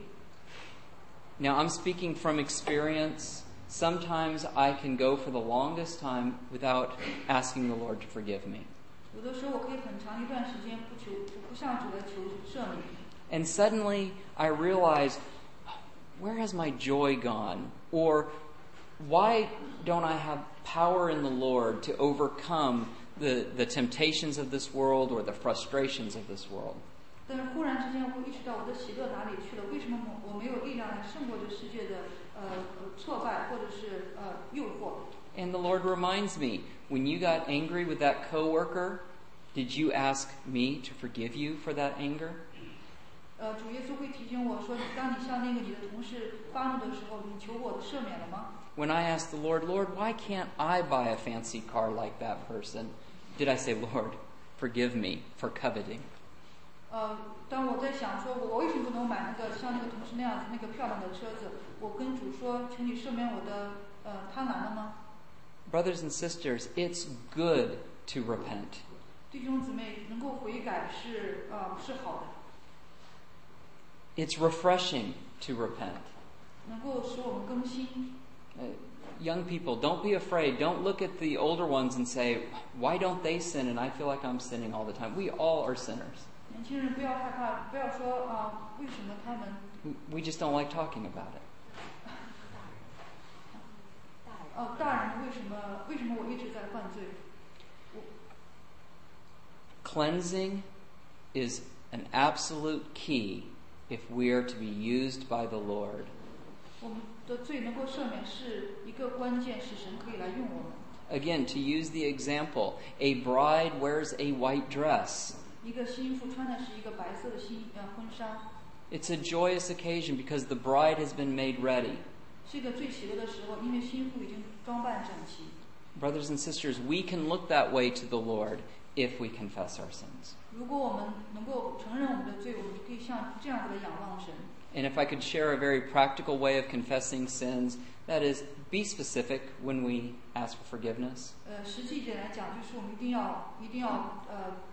[SPEAKER 1] Now, I'm speaking from experience. Sometimes I can go for the longest time without asking the Lord to forgive me.
[SPEAKER 2] 有的时候我可以很长一段时间不向主来求赦免。
[SPEAKER 1] And suddenly I realize, where has my joy gone? Or why don't I have power in the Lord to overcome the temptations of this world or the frustrations of this world?
[SPEAKER 2] 但是忽然之间，我会意识到我的喜乐哪里去了？为什么我没有力量来胜过这世界的挫败或者是诱惑？
[SPEAKER 1] And the Lord reminds me, when you got angry with that coworker, did you ask me to forgive you for that anger?
[SPEAKER 2] 主耶稣会提醒我说，当你向那个你的同事发怒的时候，你求我的赦免了吗？
[SPEAKER 1] When I asked the Lord, Lord, why can't I buy a fancy car like that person? Did I say, Lord, forgive me for coveting?
[SPEAKER 2] 当我在想说，我为什么不能买那个像那个同事那样子那个漂亮的车子？我跟主说，请你赦免我的贪婪了吗？
[SPEAKER 1] Brothers and sisters, it's good to repent.
[SPEAKER 2] 弟兄姊妹，能够悔改是好的。
[SPEAKER 1] It's refreshing to repent.
[SPEAKER 2] 能够使我们更新。
[SPEAKER 1] Young people, don't be afraid. Don't look at the older ones and say, why don't they sin and I feel like I'm sinning all the time? We all are sinners.
[SPEAKER 2] 年轻人不要害怕，不要说为什么他们
[SPEAKER 1] We just don't like talking about it.
[SPEAKER 2] 大人为什么我一直在犯罪？
[SPEAKER 1] Cleansing is an absolute key if we are to be used by the Lord.
[SPEAKER 2] 我们的罪能够赦免是一个关键，使神可以来用我们。
[SPEAKER 1] Again, to use the example, a bride wears a white dress.
[SPEAKER 2] 一个新妇穿的是一个白色的婚纱，
[SPEAKER 1] It's a joyous occasion because the bride has been made ready.
[SPEAKER 2] 是一个最喜乐的时候，因为新妇已经装扮整齐。
[SPEAKER 1] Brothers and sisters, we can look that way to the Lord if we confess our sins.
[SPEAKER 2] 如果我们能够承认我们的罪，我们就可以像这样子的仰望神。
[SPEAKER 1] And if I could share a very practical way of confessing sins, that is, be specific when we ask for forgiveness.
[SPEAKER 2] 实际一点来讲，就是我们一定要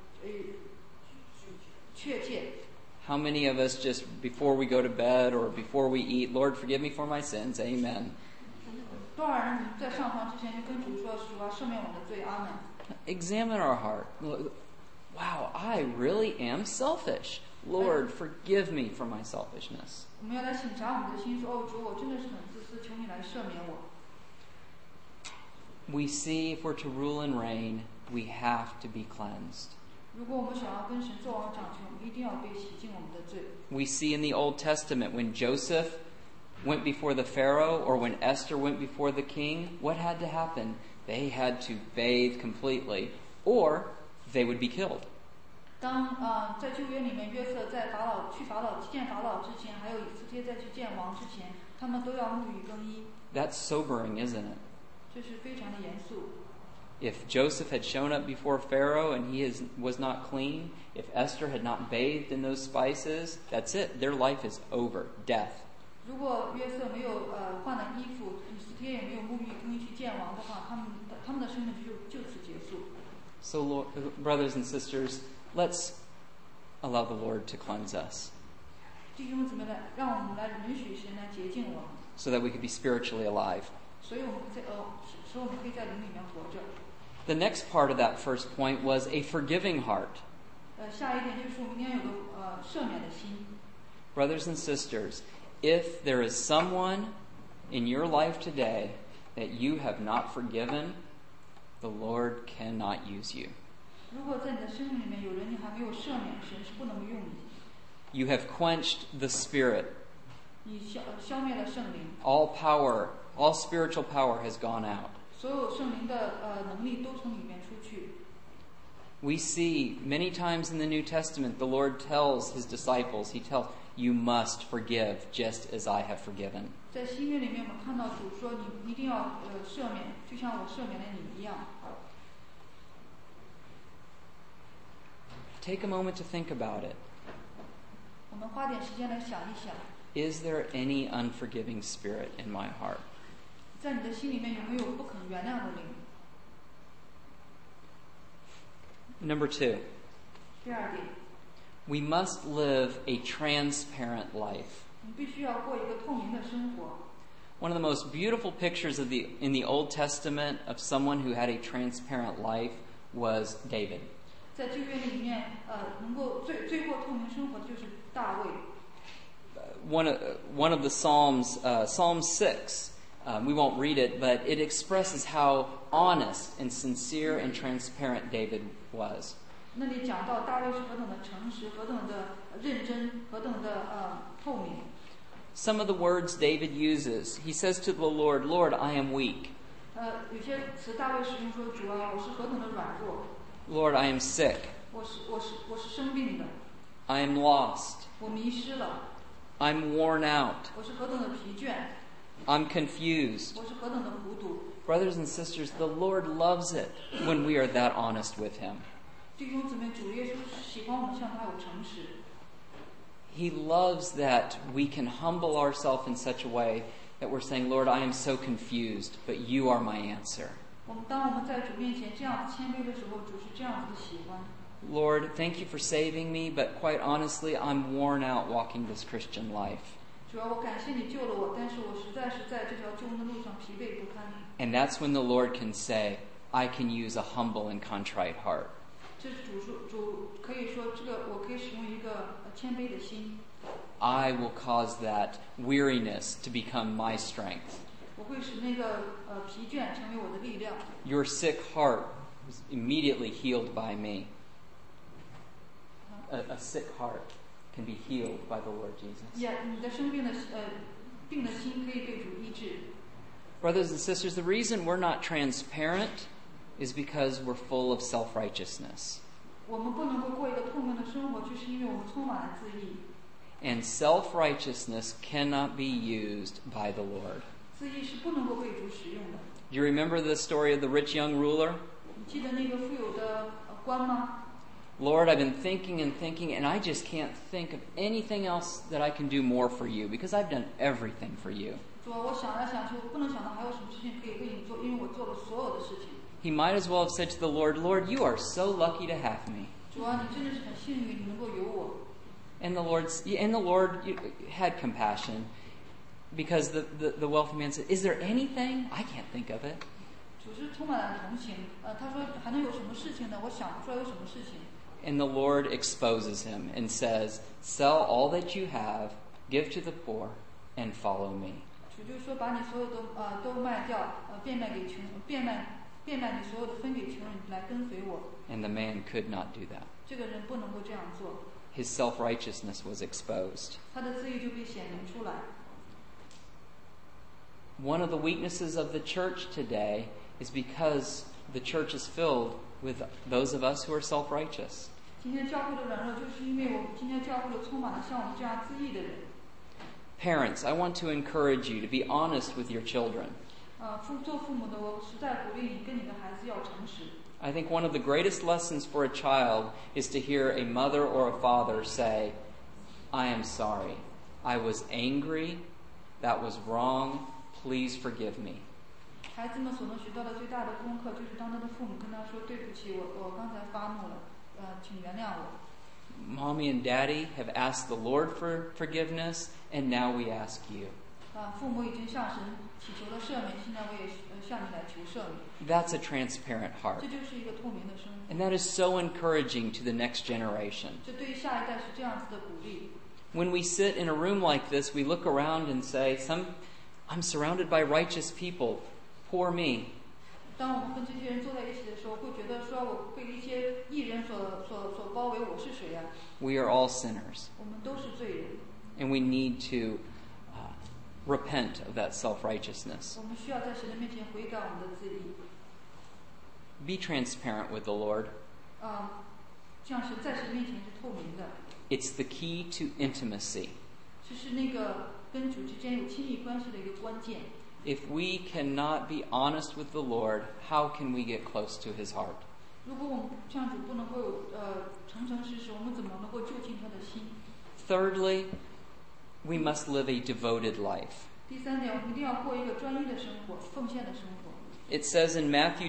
[SPEAKER 2] 确切。
[SPEAKER 1] How many of us just before we go to bed or before we eat, Lord, forgive me for my sins, amen.
[SPEAKER 2] 多少人在上床之前就跟主说：“主啊，赦免我的罪，阿门。”
[SPEAKER 1] Examine our heart. Wow, I really am selfish. Lord, forgive me for my selfishness.
[SPEAKER 2] 我们要来省察我们的心，说：“哦，主，我真的是很自私，求你来赦免我。”
[SPEAKER 1] We see if we're to rule and reign, we have to be cleansed.
[SPEAKER 2] 如果我们想要跟神做王掌权，我们一定要被洗净我们的罪。
[SPEAKER 1] We see in the Old Testament when Joseph went before the Pharaoh or when Esther went before the king, what had to happen? They had to bathe completely or they would be killed.
[SPEAKER 2] 当在旧约里面，约瑟在去见法老之前，还有以斯帖在去见王之前，他们都要沐浴更衣。
[SPEAKER 1] That's sobering, isn't it?
[SPEAKER 2] 这是非常的严肃。
[SPEAKER 1] If Joseph had shown up before Pharaoh and he was not clean, if Esther had not bathed in those spices, that's it. Their life is over. Death.
[SPEAKER 2] 如果约瑟没有换了衣服，以斯帖也没有沐浴更衣去见王的话，他们的生命就此结束。
[SPEAKER 1] So, Lord, brothers and sisters, let's allow the Lord to cleanse us
[SPEAKER 2] 弟兄姊妹来，让我们来允许神来洁净我们，
[SPEAKER 1] so that we could be spiritually alive.
[SPEAKER 2] 所以我们可以在灵里面活着。
[SPEAKER 1] The next part of that first point was a forgiving heart.
[SPEAKER 2] 下一点就是我们应该有个赦免的心。
[SPEAKER 1] Brothers and sisters, if there is someone in your life today that you have not forgiven, the Lord cannot use you.
[SPEAKER 2] 如果在你的生命里面有人你还没有赦免，神是不能用你。
[SPEAKER 1] You have quenched the Spirit.
[SPEAKER 2] 你消灭了圣灵，
[SPEAKER 1] All power, all spiritual power has gone out.
[SPEAKER 2] 所有圣灵的能力都从里面出去。
[SPEAKER 1] We see many times in the New Testament, the Lord tells his disciples, he tells, you must forgive just as I have forgiven.
[SPEAKER 2] 在新约里面，我们看到主说：“你一定要赦免，就像我赦免了你一样。”
[SPEAKER 1] Take a moment to think about it.
[SPEAKER 2] 我们花点时间来想一想，
[SPEAKER 1] Is there any unforgiving spirit in my heart?
[SPEAKER 2] 在你的心里面有没有不肯原谅的灵？
[SPEAKER 1] Number 2,
[SPEAKER 2] 第二点，
[SPEAKER 1] we must live a transparent life.
[SPEAKER 2] 你必须要过一个透明的生活。
[SPEAKER 1] One of the most beautiful pictures in the Old Testament of someone who had a transparent life was David.
[SPEAKER 2] 在旧约里面，能够最过透明生活的就是大卫。
[SPEAKER 1] One of the Psalms, Psalm 6, we won't read it, but it expresses how honest and sincere and transparent David was.
[SPEAKER 2] 那里讲到大卫是何等的诚实，何等的认真，何等的透明。
[SPEAKER 1] Some of the words David uses, he says to the Lord, Lord, I am weak.
[SPEAKER 2] 有些词大卫使用说：“主啊，我是何等的软弱，
[SPEAKER 1] Lord, I am sick.
[SPEAKER 2] 我是生病的，
[SPEAKER 1] I am lost.
[SPEAKER 2] 我迷失了，
[SPEAKER 1] I'm worn out.
[SPEAKER 2] 我是何等的疲倦，
[SPEAKER 1] I'm confused.
[SPEAKER 2] 我是何等的糊涂。”
[SPEAKER 1] Brothers and sisters, the Lord loves it when we are that honest with Him.
[SPEAKER 2] 弟兄姊妹，主耶稣喜欢我们向他有诚实。
[SPEAKER 1] He loves that we can humble ourselves in such a way that we're saying, Lord, I am so confused, but you are my answer.
[SPEAKER 2] 当我们在主面前这样子谦卑的时候，主是这样子的喜欢。
[SPEAKER 1] Lord, thank you for saving me, but quite honestly, I'm worn out walking this Christian life.
[SPEAKER 2] 主要我感谢你救了我，但是我实在是在这条救恩的路上疲惫不堪。
[SPEAKER 1] And that's when the Lord can say, I can use a humble and contrite heart.
[SPEAKER 2] 这是主可以说，这个我可以使用一个谦卑的心。
[SPEAKER 1] I will cause that weariness to become my strength.
[SPEAKER 2] 我会使那个疲倦成为我的力量。
[SPEAKER 1] Your sick heart was immediately healed by me. A sick heart can be healed by the Lord Jesus.
[SPEAKER 2] 你的生病的病的心可以被主医治。
[SPEAKER 1] Brothers and sisters, the reason we're not transparent is because we're full of self-righteousness.
[SPEAKER 2] 我们不能够过一个透明的生活，就是因为我们充满了自义。
[SPEAKER 1] And self-righteousness cannot be used by the Lord.
[SPEAKER 2] 自义是不能够被主使用的。
[SPEAKER 1] Do you remember the story of the rich young ruler?
[SPEAKER 2] 你记得那个富有的官吗？
[SPEAKER 1] Lord, I've been thinking and thinking, and I just can't think of anything else that I can do more for you because I've done everything for you.
[SPEAKER 2] 主啊，我想来想去，我不能想到还有什么事情可以为你做，因为我做了所有的事情。
[SPEAKER 1] He might as well have said to the Lord, Lord, you are so lucky to have me.
[SPEAKER 2] 主啊，你真的是很幸运，你能够有我。
[SPEAKER 1] And the Lord had compassion because the wealthy man said, is there anything? I can't think of it.
[SPEAKER 2] 主是充满了同情。他说还能有什么事情呢？我想不出来有什么事情。
[SPEAKER 1] And the Lord exposes him and says, sell all that you have, give to the poor, and follow me.
[SPEAKER 2] 主就说把你所有的都卖掉，变卖你所有的分给穷人，来跟随我。
[SPEAKER 1] And the man could not do that.
[SPEAKER 2] 这个人不能够这样做。
[SPEAKER 1] His self-righteousness was exposed.
[SPEAKER 2] 他的自义就被显明出来。
[SPEAKER 1] One of the weaknesses of the church today is because the church is filled with those of us who are self-righteous.
[SPEAKER 2] 今天教会的软弱，就是因为我们今天教会的充满了像我们这样自义的人。
[SPEAKER 1] Parents, I want to encourage you to be honest with your children.
[SPEAKER 2] 做父母的，我实在鼓励你跟你的孩子要诚实。
[SPEAKER 1] I think one of the greatest lessons for a child is to hear a mother or a father say, I am sorry. I was angry. That was wrong. Please forgive me.
[SPEAKER 2] 孩子们所能学到的最大的功课，就是当他的父母跟他说：“对不起，我刚才发怒了，请原谅我。”
[SPEAKER 1] Mommy and Daddy have asked the Lord for forgiveness, and now we ask you.
[SPEAKER 2] 父母已经向神祈求了赦免，现在我也向你来求赦免。
[SPEAKER 1] That's a transparent heart.
[SPEAKER 2] 这就是一个透明的生活。
[SPEAKER 1] And that is so encouraging to the next generation.
[SPEAKER 2] 这对于下一代是这样子的鼓励。
[SPEAKER 1] When we sit in a room like this, we look around and say, I'm surrounded by righteous people. Poor me.
[SPEAKER 2] 当我们跟这些人坐在一起的时候，会觉得说我被一些艺人所包围，我是谁呀？
[SPEAKER 1] We are all sinners.
[SPEAKER 2] 我们都是罪人。
[SPEAKER 1] And we need to repent of that self-righteousness.
[SPEAKER 2] 我们需要在神的面前悔改我们的自义。
[SPEAKER 1] Be transparent with the Lord.
[SPEAKER 2] 这样是在神面前是透明的。
[SPEAKER 1] It's the key to intimacy.
[SPEAKER 2] 这是那个跟主之间有亲密关系的一个关键。
[SPEAKER 1] If we cannot be honest with the Lord, how can we get close to His heart?
[SPEAKER 2] 如果我们向主不能够诚实，我们怎么能够就近他的心？
[SPEAKER 1] Thirdly, we must live a devoted life.
[SPEAKER 2] 第三点，我们一定要过一个专一的生活，奉献的生活。
[SPEAKER 1] It says in Matthew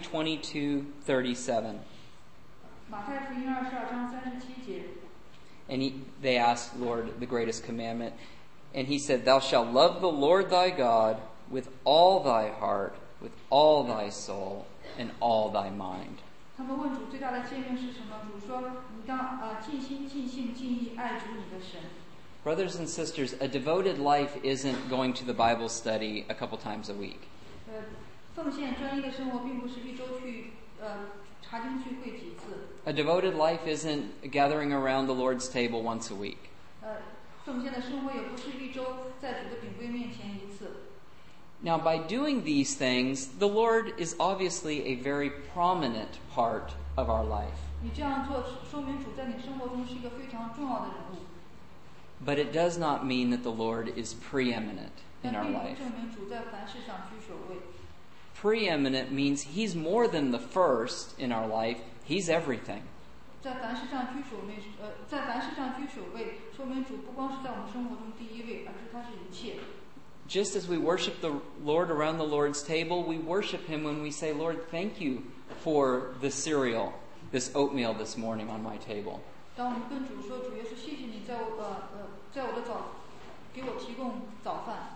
[SPEAKER 1] 22:37,
[SPEAKER 2] 马太福音22章37节。
[SPEAKER 1] and they asked Lord the greatest commandment, and He said, Thou shalt love the Lord thy God with all thy heart, with all thy soul, and all thy mind.
[SPEAKER 2] 他们问主最大的诫命是什么？主说：“你当尽心、尽性、尽意爱主你的神。”
[SPEAKER 1] Brothers and sisters, a devoted life isn't going to the Bible study a couple times a week.
[SPEAKER 2] 奉献专一的生活，并不是一周去查经聚会几次。
[SPEAKER 1] A devoted life isn't gathering around the Lord's table once a week.
[SPEAKER 2] 奉献的生活也不是一周在主的饼柜面前一次。
[SPEAKER 1] Now, by doing these things, the Lord is obviously a very prominent part of our life.
[SPEAKER 2] 你这样做，说明主在你生活中是一个非常重要的人物。
[SPEAKER 1] But it does not mean that the Lord is preeminent in
[SPEAKER 2] 但
[SPEAKER 1] our
[SPEAKER 2] 并不
[SPEAKER 1] life.
[SPEAKER 2] 证明主在凡事上居首位。
[SPEAKER 1] Preeminent means He's more than the first in our life. He's everything.
[SPEAKER 2] 在凡事上居首位，说明主不光是在我们生活中第一位，而是他是一切。
[SPEAKER 1] Just as we worship the Lord around the Lord's table, we worship Him when we say, Lord, thank you for the cereal, this oatmeal this morning on my table.
[SPEAKER 2] 当我们跟主说：“主耶稣，谢谢你在我的给我提供早饭。”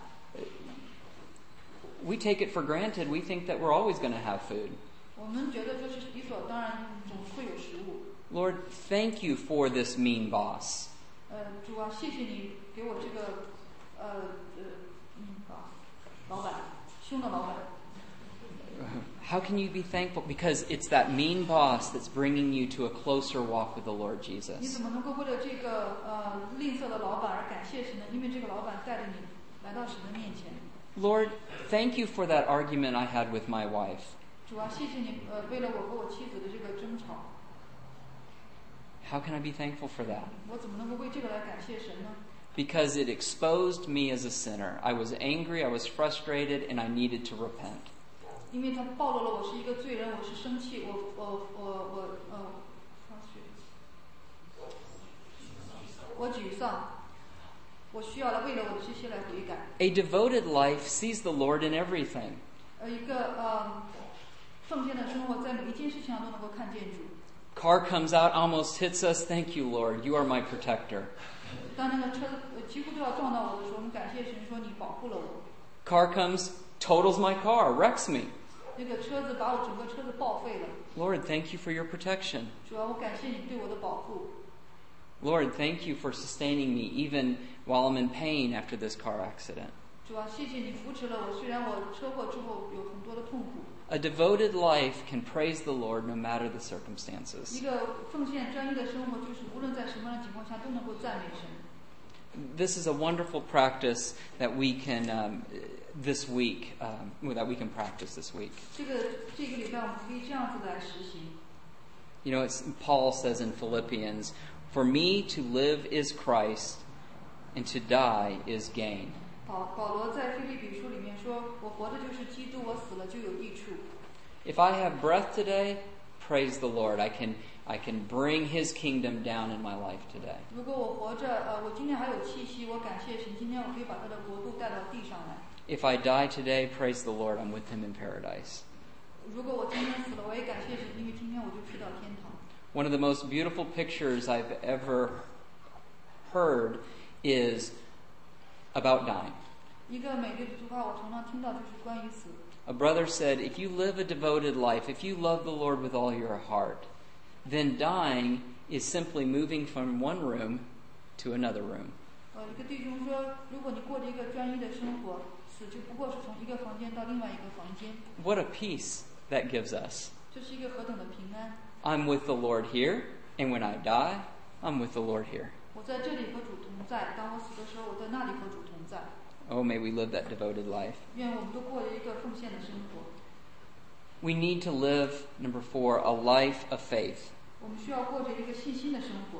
[SPEAKER 1] We take it for granted. We think that we're always going to have food.
[SPEAKER 2] 我们觉得这是理所当然，总会有食物。
[SPEAKER 1] Lord, thank you for this mean boss.
[SPEAKER 2] 主啊，谢谢你给我这个老板， 凶的老板。
[SPEAKER 1] How can you be thankful? Because it's that mean boss that's bringing you to a closer walk with the Lord
[SPEAKER 2] 你
[SPEAKER 1] Jesus.
[SPEAKER 2] 怎么能够为了这个吝啬的老板而感谢神呢？因为这个老板带着你来到神的面前。
[SPEAKER 1] Lord, thank you for that argument I had with my wife.
[SPEAKER 2] 主啊，谢谢你为了我和我妻子的这个争吵，
[SPEAKER 1] How can I be thankful for that?
[SPEAKER 2] 我怎么能够为这个来感谢神呢？
[SPEAKER 1] Because it exposed me as a sinner. I was angry, I was frustrated, and I needed to repent.
[SPEAKER 2] 因为他暴露了我是一个罪人，我是生气，我沮丧，我需要为了我的这些来悔改。
[SPEAKER 1] A devoted life sees the Lord in everything.
[SPEAKER 2] 一个奉献的生活，在每一件事情上都能够看见主。
[SPEAKER 1] Car comes out, almost hits us. Thank you, Lord. You are my protector.
[SPEAKER 2] 当那个车几乎都要撞到我的时候，我们感谢神说你保护了我。
[SPEAKER 1] Car comes, totals my car, wrecks me.
[SPEAKER 2] 那个车子把我整个车子报废了。
[SPEAKER 1] Lord, thank you for your protection.
[SPEAKER 2] 主啊，我感谢你对我的保护。
[SPEAKER 1] Lord, thank you for sustaining me even while I'm in pain after this car accident.
[SPEAKER 2] 主啊，谢谢你扶持了我，虽然我车祸之后有很多的痛苦。
[SPEAKER 1] A devoted life can praise the Lord no matter the circumstances.
[SPEAKER 2] 一个奉献专一的生活，就是无论在什么样的情况下都能够赞美神。
[SPEAKER 1] This is a wonderful practice that we can this week that we can practice this week.
[SPEAKER 2] 这个礼拜我们可以这样子来实行。
[SPEAKER 1] You know, Paul says in Philippians, "For me to live is Christ, and to die is gain."
[SPEAKER 2] 保罗在腓立比书里面说：“我活着就是基督，我死了就有益处。”
[SPEAKER 1] If I have breath today, praise the Lord. I can bring His kingdom down in my life today.
[SPEAKER 2] 如果我活着，我今天还有气息，我感谢神，今天我可以把他的国度带到地上来。
[SPEAKER 1] If I die today, praise the Lord. I'm with Him in paradise.
[SPEAKER 2] 如果我今天死了，我也感谢神，因为今天我就去到天堂。
[SPEAKER 1] One of the most beautiful pictures I've ever heard is about dying.
[SPEAKER 2] 一个美丽的图画，我常常听到就是关于死。
[SPEAKER 1] A brother said, if you live a devoted life, if you love the Lord with all your heart, then dying is simply moving from one room to another room.
[SPEAKER 2] 一个弟兄说，如果你过着一个专一的生活，死就不过是从一个房间到另外一个房间。
[SPEAKER 1] What a peace that gives us.
[SPEAKER 2] 这是一个何等的平安！
[SPEAKER 1] I'm with the Lord here, and when I die, I'm with the Lord here.
[SPEAKER 2] 我在这里和主同在，当我死的时候，我在那里和主同在。
[SPEAKER 1] Oh, may we live that devoted life.
[SPEAKER 2] 愿我们都过着一个奉献的生活。
[SPEAKER 1] We need to live, number 4, a life of faith.
[SPEAKER 2] 我们需要过着一个信心的生活。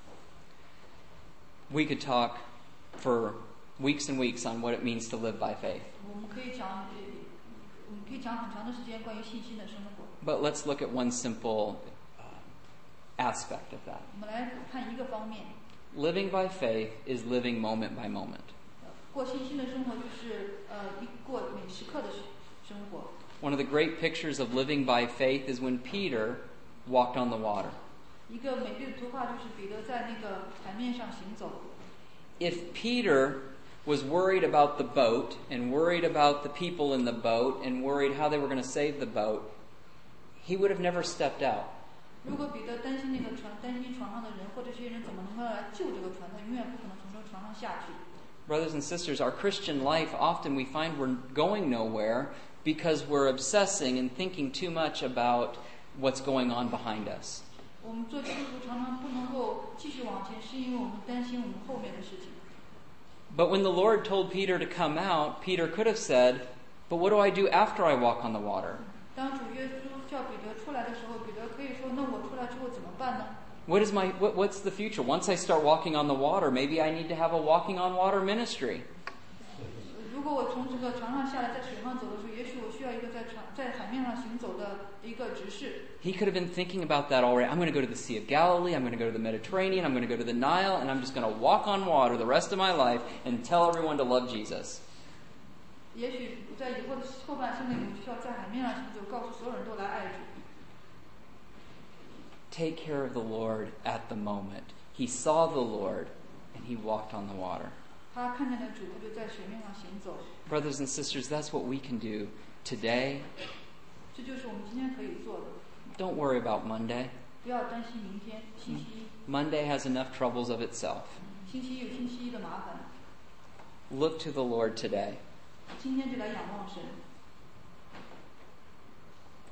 [SPEAKER 1] We could talk for weeks and weeks on what it means to live by faith.
[SPEAKER 2] 我们可以讲很长的时间关于信心的生活。
[SPEAKER 1] But let's look at one simple aspect of that.
[SPEAKER 2] 我们来看一个方面，
[SPEAKER 1] Living by faith is living moment by moment.
[SPEAKER 2] 过信心的生活就是过每时刻的生活。
[SPEAKER 1] One of the great pictures of living by faith is when Peter walked on the water.
[SPEAKER 2] 一个美丽的图画就是彼得在那个海面上行走。
[SPEAKER 1] If Peter was worried about the boat and worried about the people in the boat and worried how they were going to save the boat, he would have never stepped out.
[SPEAKER 2] 如果彼得担心那个船，担心船上的人或者这些人怎么能够来救这个船，他永远不可能从这个船上下去。
[SPEAKER 1] Brothers and sisters, our Christian life, often we find we're going nowhere because we're obsessing and thinking too much about what's going on behind us.
[SPEAKER 2] 我们做基督徒常常不能够继续往前，是因为我们担心我们后面的事情。
[SPEAKER 1] But when the Lord told Peter to come out, Peter could have said, "But what do I do after I walk on the water?
[SPEAKER 2] 当主耶稣叫彼得出来的时候，彼得可以说：“那我出来之后怎么办呢？”
[SPEAKER 1] What's the future? Once I start walking on the water, maybe I need to have a walking on water ministry.
[SPEAKER 2] 如果我从这个船上下来，在水上走的时候，也许我需要一个在海面上行走的一个执事。
[SPEAKER 1] He could have been thinking about that already. I'm going to go to the Sea of Galilee. I'm going to go to the Mediterranean. I'm going to go to the Nile. And I'm just going to walk on water the rest of my life and tell everyone to love Jesus.
[SPEAKER 2] 也许在以后的后半生里，我需要在海面上行走，告诉所有人都来爱主。
[SPEAKER 1] Take care of the Lord at the moment. He saw the Lord and he walked on the water.
[SPEAKER 2] 他看见了主，他就在水面上行走。
[SPEAKER 1] Brothers and sisters, that's what we can do today.
[SPEAKER 2] 这就是我们今天可以做的。
[SPEAKER 1] Don't worry about Monday.
[SPEAKER 2] 不要担心明天，星期一。
[SPEAKER 1] Monday has enough troubles of itself.
[SPEAKER 2] 星期一有星期一的麻烦。
[SPEAKER 1] Look to the Lord today.
[SPEAKER 2] 今天就来仰望神。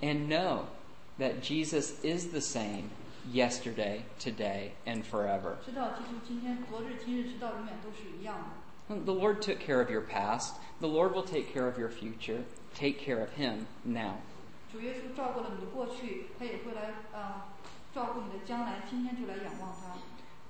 [SPEAKER 1] and know that Jesus is the same yesterday, today, and forever.
[SPEAKER 2] 知道基督今天、昨日、今日，直到永远都是一样的。
[SPEAKER 1] The Lord took care of your past. The Lord will take care of your future. Take care of Him now.
[SPEAKER 2] 主耶稣照顾了你的过去，他也会来照顾你的将来。今天就来仰望他。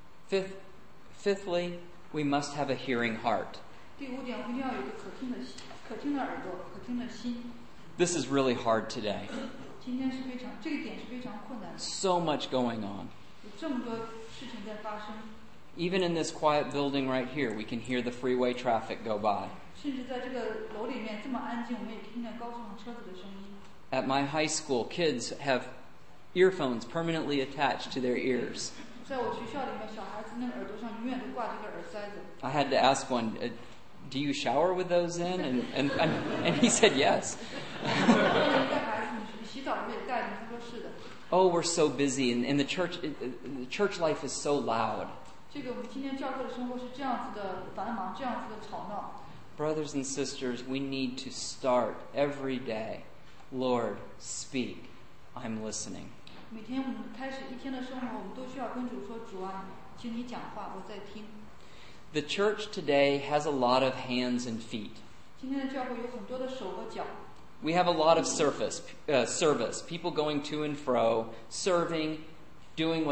[SPEAKER 1] Fifthly, we must have a hearing heart.
[SPEAKER 2] 第5点，我们一定要有一个可听的耳朵，可听的心。
[SPEAKER 1] This is really hard today.
[SPEAKER 2] 今天是这一点是非常困难的，
[SPEAKER 1] So much going on.
[SPEAKER 2] 有这么多事情在发生。
[SPEAKER 1] Even in this quiet building right here, we can hear the freeway traffic go by.
[SPEAKER 2] 甚至在这个楼里面这么安静，我们也听见高速上车子的声音。
[SPEAKER 1] At my high school, kids have earphones permanently attached to their ears.
[SPEAKER 2] 在我学校里面，小孩子那个耳朵上永远都挂着个耳塞子。
[SPEAKER 1] I had to ask one, do you shower with those in? And he said yes.
[SPEAKER 2] 一个孩子，你洗澡会戴着？他说是的。
[SPEAKER 1] Oh, we're so busy, and the church life is so loud.
[SPEAKER 2] 这个我们今天教会的生活是这样子的繁忙，这样子的吵闹。
[SPEAKER 1] Brothers and sisters, we need to start every day. Lord, speak. I'm listening.
[SPEAKER 2] 每天我们开始一天的生活，我们都需要跟主说：“主啊，请你讲话，我在听。”
[SPEAKER 1] The church today has a lot of hands and feet.
[SPEAKER 2] 今天的教会有很多的手和脚。
[SPEAKER 1] We have a lot of service, people going to and fro, serving, doing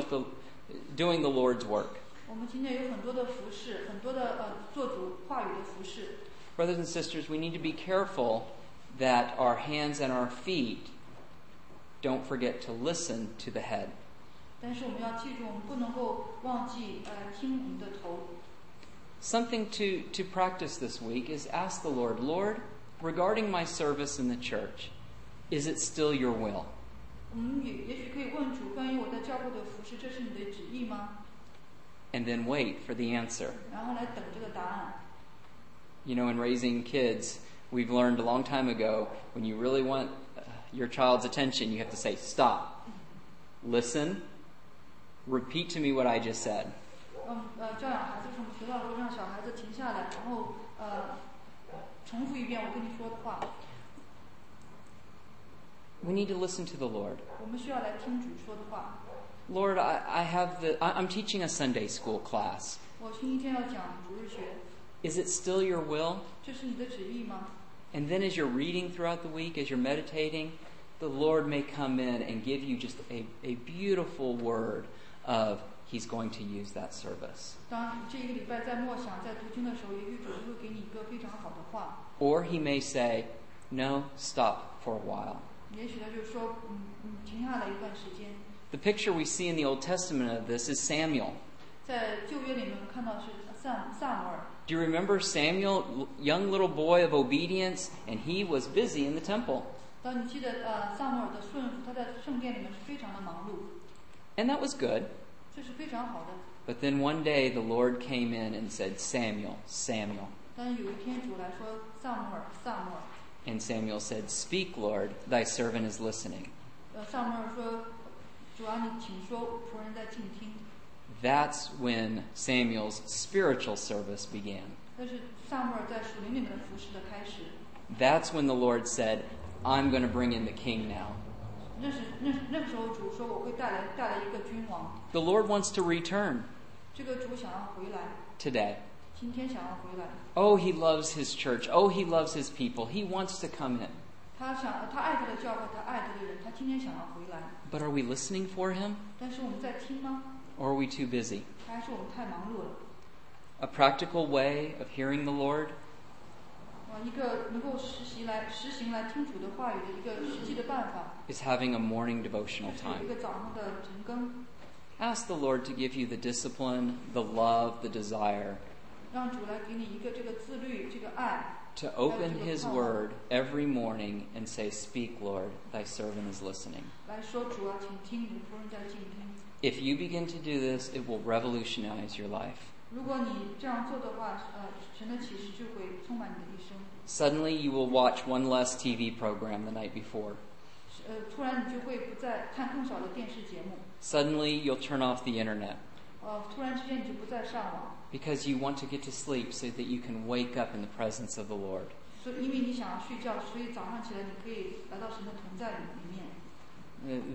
[SPEAKER 1] the Lord's work.
[SPEAKER 2] 我们今天有很多的服饰，很多的做主话语的服饰。
[SPEAKER 1] Brothers and sisters, we need to be careful that our hands and our feet don't forget to listen to the head.
[SPEAKER 2] 但是我们要记住，我们不能够忘记听我们的头。
[SPEAKER 1] Something to practice this week is ask the Lord, Lord, regarding my service in the church, is it still your will?
[SPEAKER 2] 我们也许可以问主，关于我在教会的服饰，这是你的旨意吗？
[SPEAKER 1] And then wait for the answer.
[SPEAKER 2] 然后来等这个答案。
[SPEAKER 1] You know, in raising kids, we've learned a long time ago, when you really want your child's attention, you have to say, stop, listen, repeat to me what I just said.
[SPEAKER 2] 教养孩子是我们学到说，让小孩子停下来，然后重复一遍我跟你说的话。
[SPEAKER 1] We need to listen to the Lord.
[SPEAKER 2] 我们需要来听主说的话。
[SPEAKER 1] Lord, I'm teaching a Sunday school class.
[SPEAKER 2] 我星期天要讲主日学，
[SPEAKER 1] Is it still your will?
[SPEAKER 2] 这是你的旨意吗？
[SPEAKER 1] And then as you're reading throughout the week, as you're meditating, the Lord may come in and give you just a beautiful word of He's going to use that service.
[SPEAKER 2] 当这一个礼拜在默想、在读经的时候，也许主会给你一个非常好的话。
[SPEAKER 1] Or He may say, no, stop for a while.
[SPEAKER 2] 也许他就说，停下来一段时间。
[SPEAKER 1] The picture we see in the Old Testament of this is Samuel.
[SPEAKER 2] 在旧约里面看到是萨姆尔。
[SPEAKER 1] Do you remember Samuel, young little boy of obedience, and he was busy in the temple?
[SPEAKER 2] 当你记得萨姆尔的顺服，他在圣殿里面是非常的忙碌。
[SPEAKER 1] And that was good.
[SPEAKER 2] 这是非常好的。
[SPEAKER 1] But then one day the Lord came in and said, Samuel, Samuel.
[SPEAKER 2] 但有一天主来说，萨姆尔，萨姆尔。
[SPEAKER 1] And Samuel said, Speak, Lord, thy servant is listening.
[SPEAKER 2] 萨姆尔说，主啊，你请说，仆人在静听。
[SPEAKER 1] That's when Samuel's spiritual service began.
[SPEAKER 2] 这是萨姆尔在属灵里面的服侍的开始。
[SPEAKER 1] That's when the Lord said, I'm going to bring in the king now.
[SPEAKER 2] 那个时候主说，我会带来一个君王。
[SPEAKER 1] The Lord wants to return
[SPEAKER 2] 这个主想要回来，
[SPEAKER 1] today.
[SPEAKER 2] 今天想要回来。
[SPEAKER 1] Oh, he loves his church. Oh, he loves his people. He wants to come in.
[SPEAKER 2] 他爱他的教会，他爱他的人，他今天想要回来。
[SPEAKER 1] But are we listening for him?
[SPEAKER 2] 但是我们在听吗？
[SPEAKER 1] Or are we too busy?
[SPEAKER 2] 还是我们太忙碌了？
[SPEAKER 1] A practical way of hearing the Lord
[SPEAKER 2] 一个能够实行来听主的话语的一个实际的办法，
[SPEAKER 1] is having a morning devotional
[SPEAKER 2] 就是有
[SPEAKER 1] time.
[SPEAKER 2] 一个早上的晨更，
[SPEAKER 1] Ask the Lord to give you the discipline, the love, the desire
[SPEAKER 2] 让主来给你一个这个自律、这个爱，
[SPEAKER 1] to open his word every morning and say, Speak, Lord, thy servant is listening.
[SPEAKER 2] 来说主啊，请听，你的仆人在静听。
[SPEAKER 1] If you begin to do this, it will revolutionize your life.
[SPEAKER 2] 如果你这样做的话，神的启示就会充满你的一生。
[SPEAKER 1] Suddenly you will watch one less TV program the night before.
[SPEAKER 2] 突然你就会不再看更少的电视节目。
[SPEAKER 1] Suddenly you'll turn off the internet
[SPEAKER 2] 突然之间你就不再上网，
[SPEAKER 1] because you want to get to sleep so that you can wake up in the presence of the Lord.
[SPEAKER 2] 所以因为你想要睡觉，所以早上起来你可以来到神的同在里面。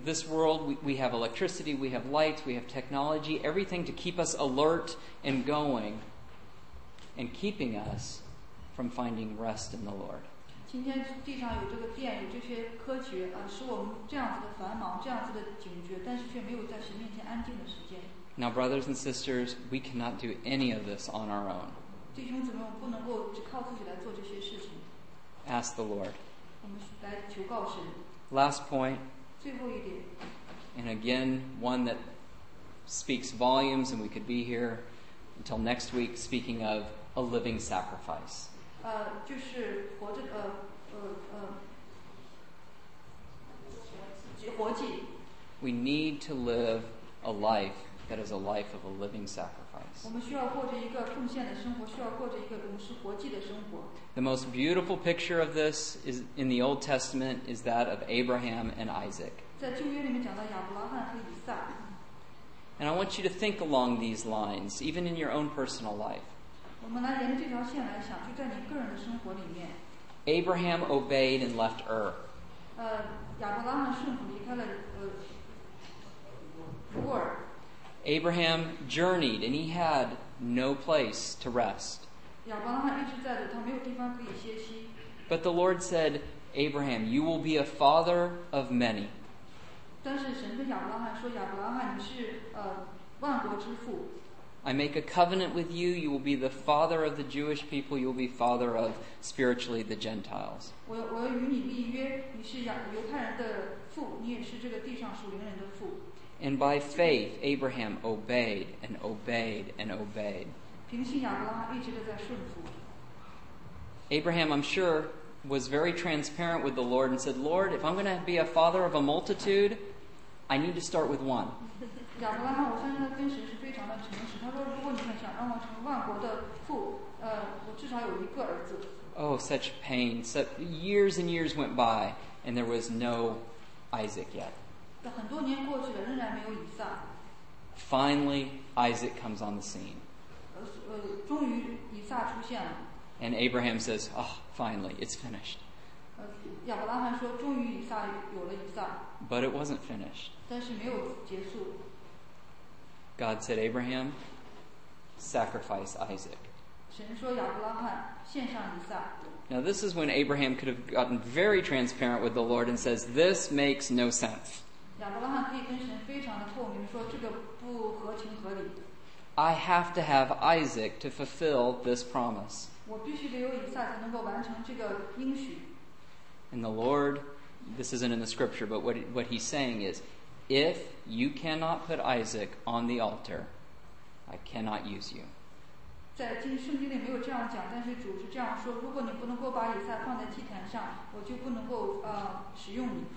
[SPEAKER 1] this world, we have electricity, we have lights, we have technology, everything to keep us alert and going and keeping us from finding rest in the Lord.
[SPEAKER 2] 今天地上有这个电，有这些科学使我们这样子的繁忙，这样子的警觉，但是却没有在神面前安静的时间。
[SPEAKER 1] Now, brothers and sisters, we cannot do any of this on our own.
[SPEAKER 2] 弟兄姊妹，我们不能够只靠自己来做这些事情。
[SPEAKER 1] Ask the Lord.
[SPEAKER 2] 我们来求告神。
[SPEAKER 1] Last point,
[SPEAKER 2] 最后一点，
[SPEAKER 1] and again, one that speaks volumes, and we could be here until next week speaking of a living sacrifice.
[SPEAKER 2] 就是活着活祭。
[SPEAKER 1] We need to live a life that is a life of a living sacrifice.
[SPEAKER 2] 我们需要过着一个奉献的生活，需要过着一个永世活祭的生活。
[SPEAKER 1] The most beautiful picture of this is in the Old Testament is that of Abraham and Isaac.
[SPEAKER 2] 在旧约里面讲到亚伯拉罕和以撒。
[SPEAKER 1] And I want you to think along these lines, even in your own personal life.
[SPEAKER 2] 我们来沿着这条线来想，就在你个人的生活里面。
[SPEAKER 1] Abraham obeyed and left Ur.
[SPEAKER 2] 亚伯拉罕顺服离开了乌尔。
[SPEAKER 1] Abraham journeyed and he had no place to rest.
[SPEAKER 2] 亚伯拉罕一直在的，他没有地方可以歇息。
[SPEAKER 1] But the Lord said, Abraham, you will be a father of many.
[SPEAKER 2] 但是神跟亚伯拉罕说：“亚伯拉罕，你是万国之父。”
[SPEAKER 1] I make a covenant with you. You will be the father of the Jewish people. You will be father of, spiritually, the Gentiles.
[SPEAKER 2] 我要与你立约，你是犹太人的父，你也是这个地上属灵人的父。
[SPEAKER 1] And by faith, Abraham obeyed and obeyed and obeyed.
[SPEAKER 2] 凭信亚伯拉罕一直的在顺服。
[SPEAKER 1] Abraham, I'm sure, was very transparent with the Lord and said, Lord, if I'm going to be a father of a multitude, I need to start with one.
[SPEAKER 2] 亚伯拉罕，我相信他跟神是非常的诚实。他说：“如果你们想让我成为万国的父，我至少有一个儿子。”
[SPEAKER 1] Oh, such pain. Years and years went by, and there was no Isaac yet.
[SPEAKER 2] 很多年过去了，仍然没有以撒。
[SPEAKER 1] Finally, Isaac comes on the scene.
[SPEAKER 2] 终于以撒出现了。
[SPEAKER 1] And Abraham says, "Oh, finally, it's finished."
[SPEAKER 2] 亚伯拉罕说：“终于以撒有了以撒。”
[SPEAKER 1] But it wasn't finished.
[SPEAKER 2] 但是没有结束。
[SPEAKER 1] God said, Abraham, sacrifice Isaac.
[SPEAKER 2] 神说：“亚伯拉罕，献上以撒。”
[SPEAKER 1] Now, this is when Abraham could have gotten very transparent with the Lord and says, this makes no sense.
[SPEAKER 2] 亚伯拉罕可以跟神非常的透明，说这个不合情合理。
[SPEAKER 1] I have to have Isaac to fulfill this promise.
[SPEAKER 2] 我必须得有以撒才能够完成这个应许。
[SPEAKER 1] And the Lord, this isn't in the scripture, but what he's saying is, if you cannot put Isaac on the altar, I cannot use you.
[SPEAKER 2] 在圣经里没有这样讲，但是主是这样说：如果你不能够把以撒放在祭坛上，我就不能够使用你。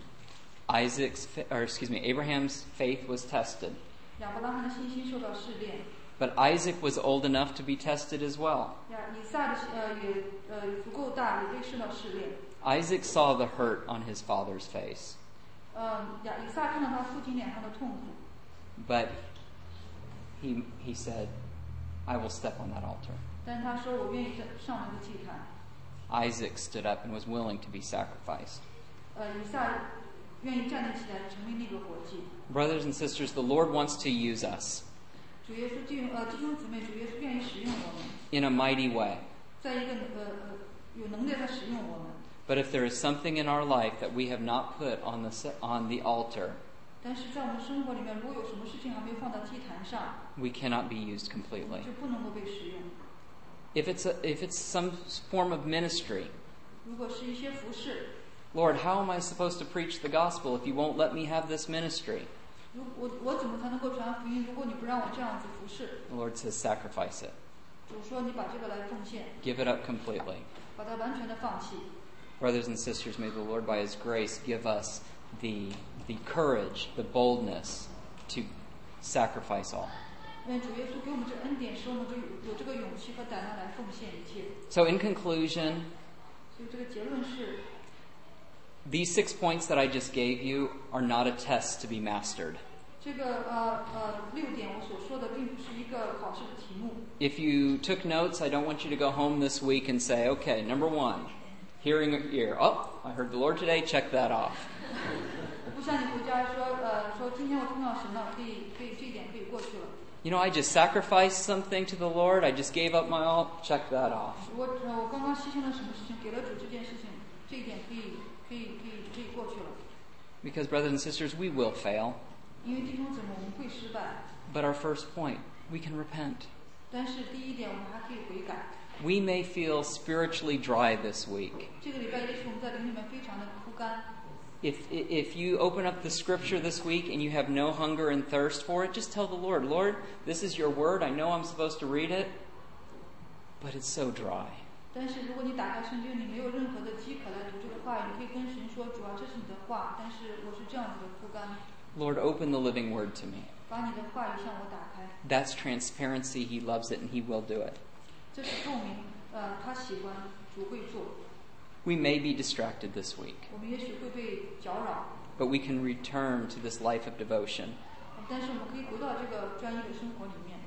[SPEAKER 1] Abraham's faith was tested.
[SPEAKER 2] 亚伯拉罕的信心受到试炼。
[SPEAKER 1] But Isaac was old enough to be tested as well.
[SPEAKER 2] 以撒的也足够大，也被受到试炼。
[SPEAKER 1] Isaac saw the hurt on his father's face.
[SPEAKER 2] 以撒看到他父亲脸上的痛苦。
[SPEAKER 1] But he said, I will step on that altar.
[SPEAKER 2] 但是他说：“我愿意上那个祭坛。”
[SPEAKER 1] Isaac stood up and was willing to be sacrificed.
[SPEAKER 2] 以撒愿意站立起来，成为那个活祭。
[SPEAKER 1] Brothers and sisters, the Lord wants to use us.
[SPEAKER 2] 主耶稣弟兄姊妹，主耶稣愿意使用我们。
[SPEAKER 1] In a mighty way.
[SPEAKER 2] 在一个有能力的使用我们。
[SPEAKER 1] But if there is something in our life that we have not put on the altar,
[SPEAKER 2] 但是在我们生活里面，如果有什么事情还没有放到祭坛上，
[SPEAKER 1] we cannot be used completely.
[SPEAKER 2] 就不能够被使用。
[SPEAKER 1] If it's some form of ministry,
[SPEAKER 2] 如果是一些服饰，
[SPEAKER 1] Lord, how am I supposed to preach the gospel if you won't let me have this ministry?
[SPEAKER 2] 我怎么才能够传福音？如果你不让我这样子服侍，
[SPEAKER 1] The Lord says, sacrifice it.
[SPEAKER 2] 主说你把这个来奉献，
[SPEAKER 1] Give it up completely.
[SPEAKER 2] 把它完全的放弃。
[SPEAKER 1] Brothers and sisters, may the Lord, by His grace, give us the courage, the boldness to sacrifice all.
[SPEAKER 2] 愿主耶稣给我们这恩典，使我们有这个勇气和胆量来奉献一切。
[SPEAKER 1] So, in conclusion,
[SPEAKER 2] 所以这个结论是。
[SPEAKER 1] These 6 points that I just gave you are not a test to be mastered.
[SPEAKER 2] 这个6点我所说的并不是一个考试的题目。
[SPEAKER 1] If you took notes, I don't want you to go home this week and say, okay, number 1, hearing ear. Oh, I heard the Lord today, check that off.
[SPEAKER 2] 不像你回家说今天我碰到神了，可以这一点可以过去了。
[SPEAKER 1] You know, I just sacrificed something to the Lord. I just gave up my all. Check that off.
[SPEAKER 2] 我刚刚牺牲了什么事情，给了主这件事情，这一点可以过去了。
[SPEAKER 1] Because, brothers and sisters, we will fail.
[SPEAKER 2] 因为弟兄姊妹，我们会失败。
[SPEAKER 1] But our first point, we can repent.
[SPEAKER 2] 但是第一点，我们还可以悔改。
[SPEAKER 1] We may feel spiritually dry this week.
[SPEAKER 2] 这个礼拜也许我们在灵里面非常的枯干。
[SPEAKER 1] If you open up the scripture this week and you have no hunger and thirst for it, just tell the Lord, Lord, this is your word. I know I'm supposed to read it, but it's so dry.
[SPEAKER 2] 但是如果你打开圣经，你没有任何的饥渴来读这个话语，你可以跟神说，主啊，这是你的话，但是我是这样子的枯干。
[SPEAKER 1] Lord, open the living word to me.
[SPEAKER 2] 把你的话语向我打开。
[SPEAKER 1] That's transparency. He loves it and he will do it.
[SPEAKER 2] 这是透明，他喜欢，主会做。
[SPEAKER 1] We may be distracted this week,
[SPEAKER 2] 我们也许会被搅扰，
[SPEAKER 1] but we can return to this life of devotion.
[SPEAKER 2] 但是我们可以回到这个专一的生活里面。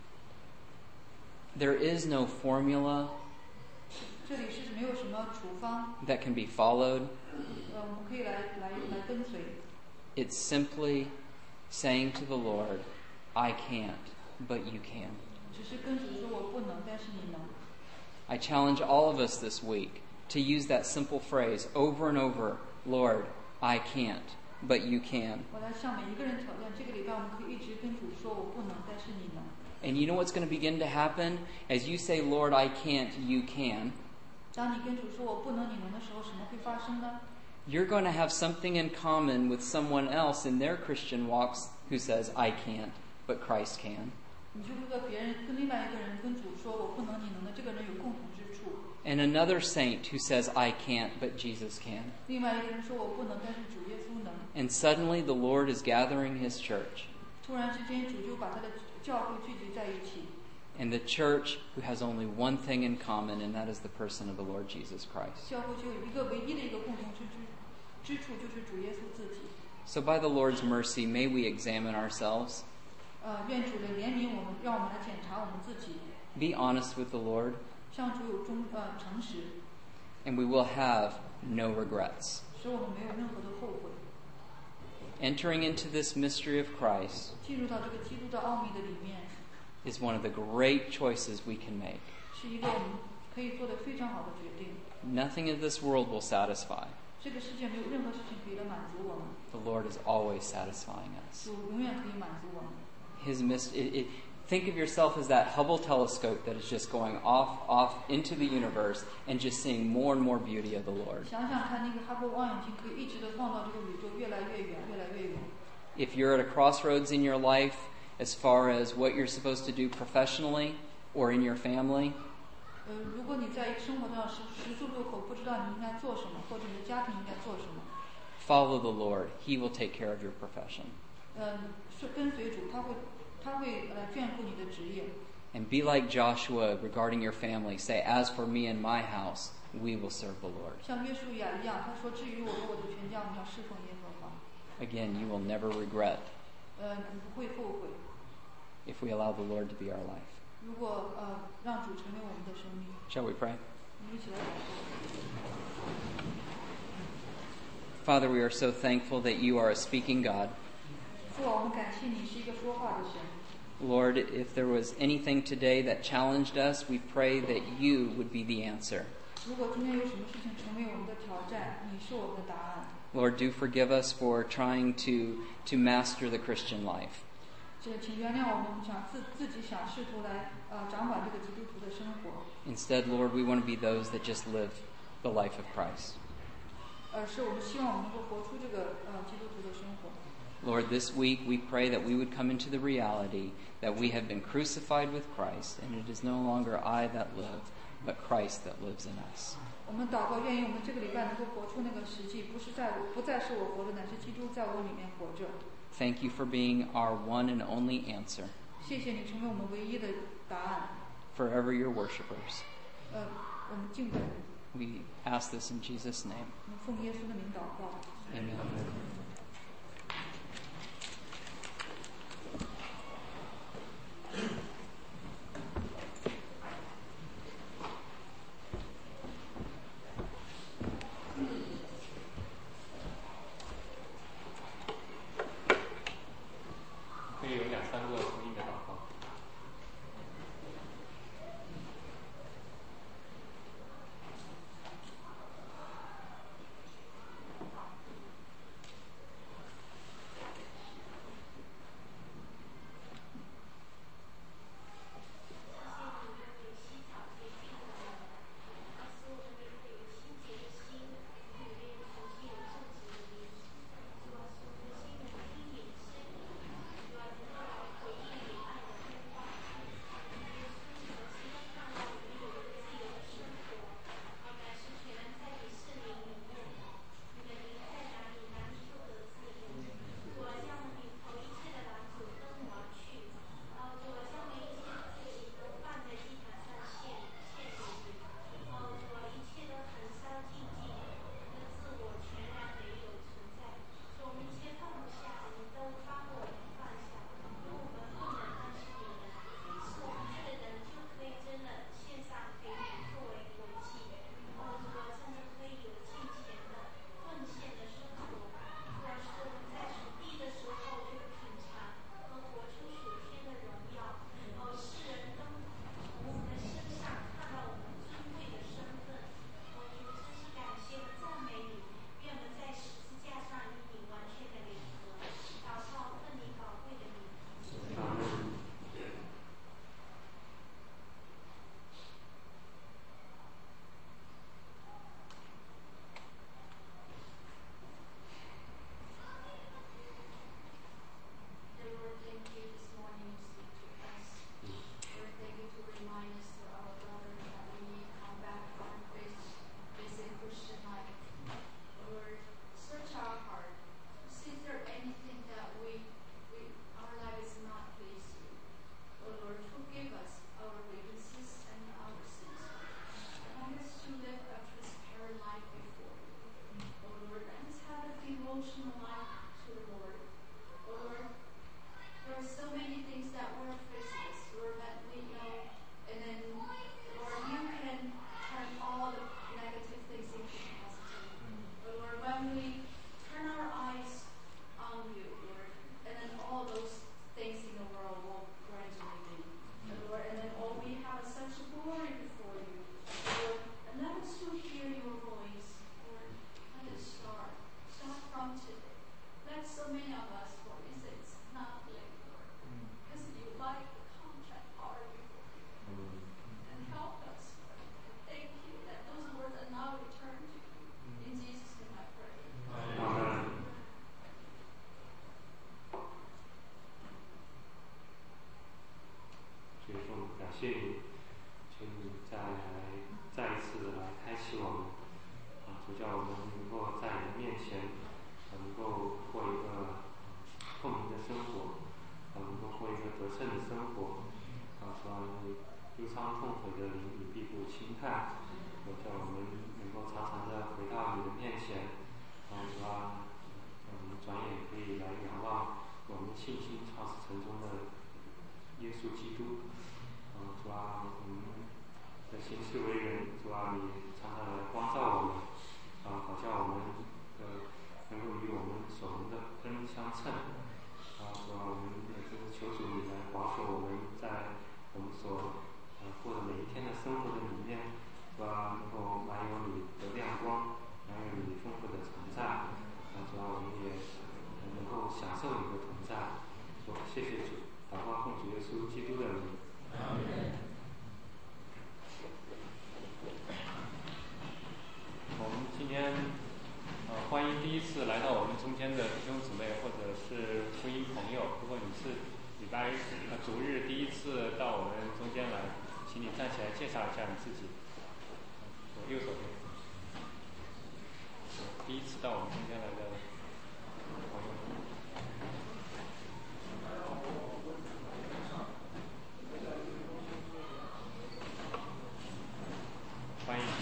[SPEAKER 1] There is no formula
[SPEAKER 2] 这里是没有什么处方，
[SPEAKER 1] that can be followed.
[SPEAKER 2] 我们可以来跟随。
[SPEAKER 1] It's simply saying to the Lord, I can't, but you can.
[SPEAKER 2] 只是跟主说我不能，但是你能。
[SPEAKER 1] I challenge all of us this week to use that simple phrase over and over, Lord, I can't, but you can.
[SPEAKER 2] 我来向每一个人挑战，这个礼拜我们可以一直跟主说我不能，但是你能。
[SPEAKER 1] And you know what's going to begin to happen? As you say, Lord, I can't, you can.
[SPEAKER 2] 当你跟主说我不能，你能的时候，什么会发生呢？
[SPEAKER 1] You're going to have something in common with someone else in their Christian walks who says, I can't, but Christ can.
[SPEAKER 2] 你就会和别人跟另外一个人跟主说我不能，你能的，这个人有共同之处。
[SPEAKER 1] And another saint who says, I can't, but Jesus can.
[SPEAKER 2] 另外一个人说我不能，但是主耶稣能。
[SPEAKER 1] And suddenly the Lord is gathering his church.
[SPEAKER 2] 突然之间，主就把他的教会聚集在一起。
[SPEAKER 1] And the church who has only one thing in common, and that is the person of the Lord Jesus Christ.
[SPEAKER 2] 教会就有一个唯一的一个共同之处，就是主耶稣自己。
[SPEAKER 1] So by the Lord's mercy, may we examine ourselves.
[SPEAKER 2] 愿主的怜悯我们，让我们来检查我们自己。
[SPEAKER 1] Be honest with the Lord.
[SPEAKER 2] 向主有诚实，
[SPEAKER 1] And we will have no regrets.
[SPEAKER 2] 使我们没有任何的后悔。
[SPEAKER 1] Entering into this mystery of Christ
[SPEAKER 2] 进入到这个基督的奥秘的里面，
[SPEAKER 1] is one of the great choices we can make.
[SPEAKER 2] 是一个我们可以做的非常好的决定。
[SPEAKER 1] Nothing in this world will satisfy.
[SPEAKER 2] 这个世界没有任何事情可以来满足我们，
[SPEAKER 1] The Lord is always satisfying us.
[SPEAKER 2] 主永远可以满足我们。
[SPEAKER 1] Think of yourself as that Hubble telescope that is just going off into the universe and just seeing more and more beauty of the Lord.
[SPEAKER 2] 想想看，那个哈勃望远镜可以一直的放到这个宇宙越来越远，越来越远。
[SPEAKER 1] If you're at a crossroads in your life as far as what you're supposed to do professionally or in your family,
[SPEAKER 2] 如果你在一个生活上十字路口，不知道你应该做什么，或者你的家庭应该做什么，
[SPEAKER 1] follow the Lord. He will take care of your profession.
[SPEAKER 2] 是跟随主，他会来眷顾你的职业。
[SPEAKER 1] And be like Joshua regarding your family. Say, as for me and my house, we will serve the Lord.
[SPEAKER 2] 像约书亚一样，他说：“至于我和我的全家，我们要侍奉耶和华。”
[SPEAKER 1] Again, you will never regret
[SPEAKER 2] 你不会后悔。
[SPEAKER 1] if we allow the Lord to be our life.
[SPEAKER 2] 如果让主成为我们的生命，
[SPEAKER 1] Shall we pray?
[SPEAKER 2] 我们一起来祷告。
[SPEAKER 1] Father, we are so thankful that you are a speaking God.
[SPEAKER 2] 父啊，我们感谢你是一个说话的神。
[SPEAKER 1] Lord, if there was anything today that challenged us, we pray that you would be the answer.
[SPEAKER 2] 如果今天有什么事情成为我们的挑战，你是我们的答案。
[SPEAKER 1] Lord, do forgive us for trying to master the Christian life.
[SPEAKER 2] 请原谅我们自己想试图来掌管这个基督徒的生活。
[SPEAKER 1] Instead, Lord, we want to be those that just live the life of Christ.
[SPEAKER 2] 是我们希望我们能够活出这个基督徒的生活。
[SPEAKER 1] Lord, this week we pray that we would come into the reality that we have been crucified with Christ, and it is no longer I that live, but Christ that lives in us.
[SPEAKER 2] 我们祷告，愿意我们这个礼拜能够活出那个实际，不再是我活着，乃是基督在我里面活着。
[SPEAKER 1] Thank you for being our one and only answer.
[SPEAKER 2] 谢谢你成为我们唯一的答案。
[SPEAKER 1] Forever your worshipers.
[SPEAKER 2] 我们敬拜你，
[SPEAKER 1] We ask this in Jesus' name.
[SPEAKER 2] 我们奉耶稣的名祷告。
[SPEAKER 1] Amen.
[SPEAKER 3] 会有2、3个同音的祷告。
[SPEAKER 4] 谢你，求你再一次的来开启我们，主叫我们能够在你的面前，能够过一个透明的生活，能够过一个得胜的生活，主啊，忧伤痛悔的灵你必不轻看，叫我们能够常常的回到你的面前，主啊，我们转眼可以来仰望我们信心创始成终的耶稣基督。主啊，我们的行事为人，主啊，你常常来光照我们，好叫我们能够与我们所蒙的恩相称。主啊，我们也是求主你来保守我们在我们所过的每一天的生活的里面，主啊，能够满有你的亮光，满有你丰富的存在。主啊，我们也能够享受你的同在。主，谢谢主，祷告奉主耶稣基督的名。
[SPEAKER 3] 我们今天欢迎第一次来到我们中间的弟兄姊妹或者是婚姻朋友。如果你是礼拜主日第一次到我们中间来，请你站起来介绍一下你自己。我右手边，第一次到我们中间来的朋友。欢迎。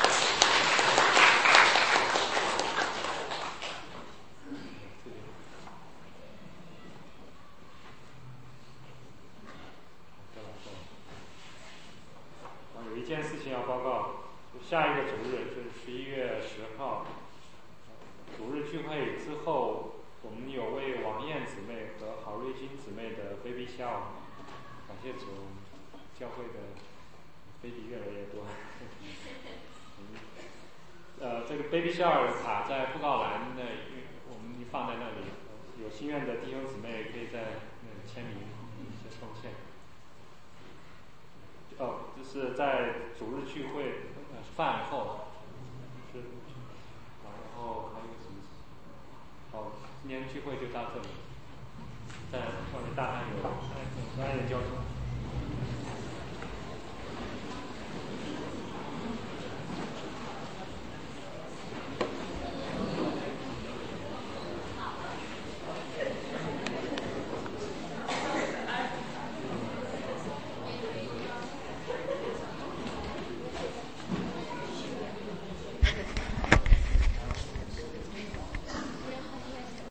[SPEAKER 3] 有一件事情要报告，下一个主日就是11月10号，主日聚会燕姊妹和郝瑞金姊妹的 baby shower， 感谢主，教会的 baby 越来越多。这个 baby shower 的卡在布告栏那，我们放在那里，有心愿的弟兄姊妹可以在那里签名一些奉献。这是在主日聚会饭后，然后还有什么？今天聚会就到这里，在外面大汉有专业交通。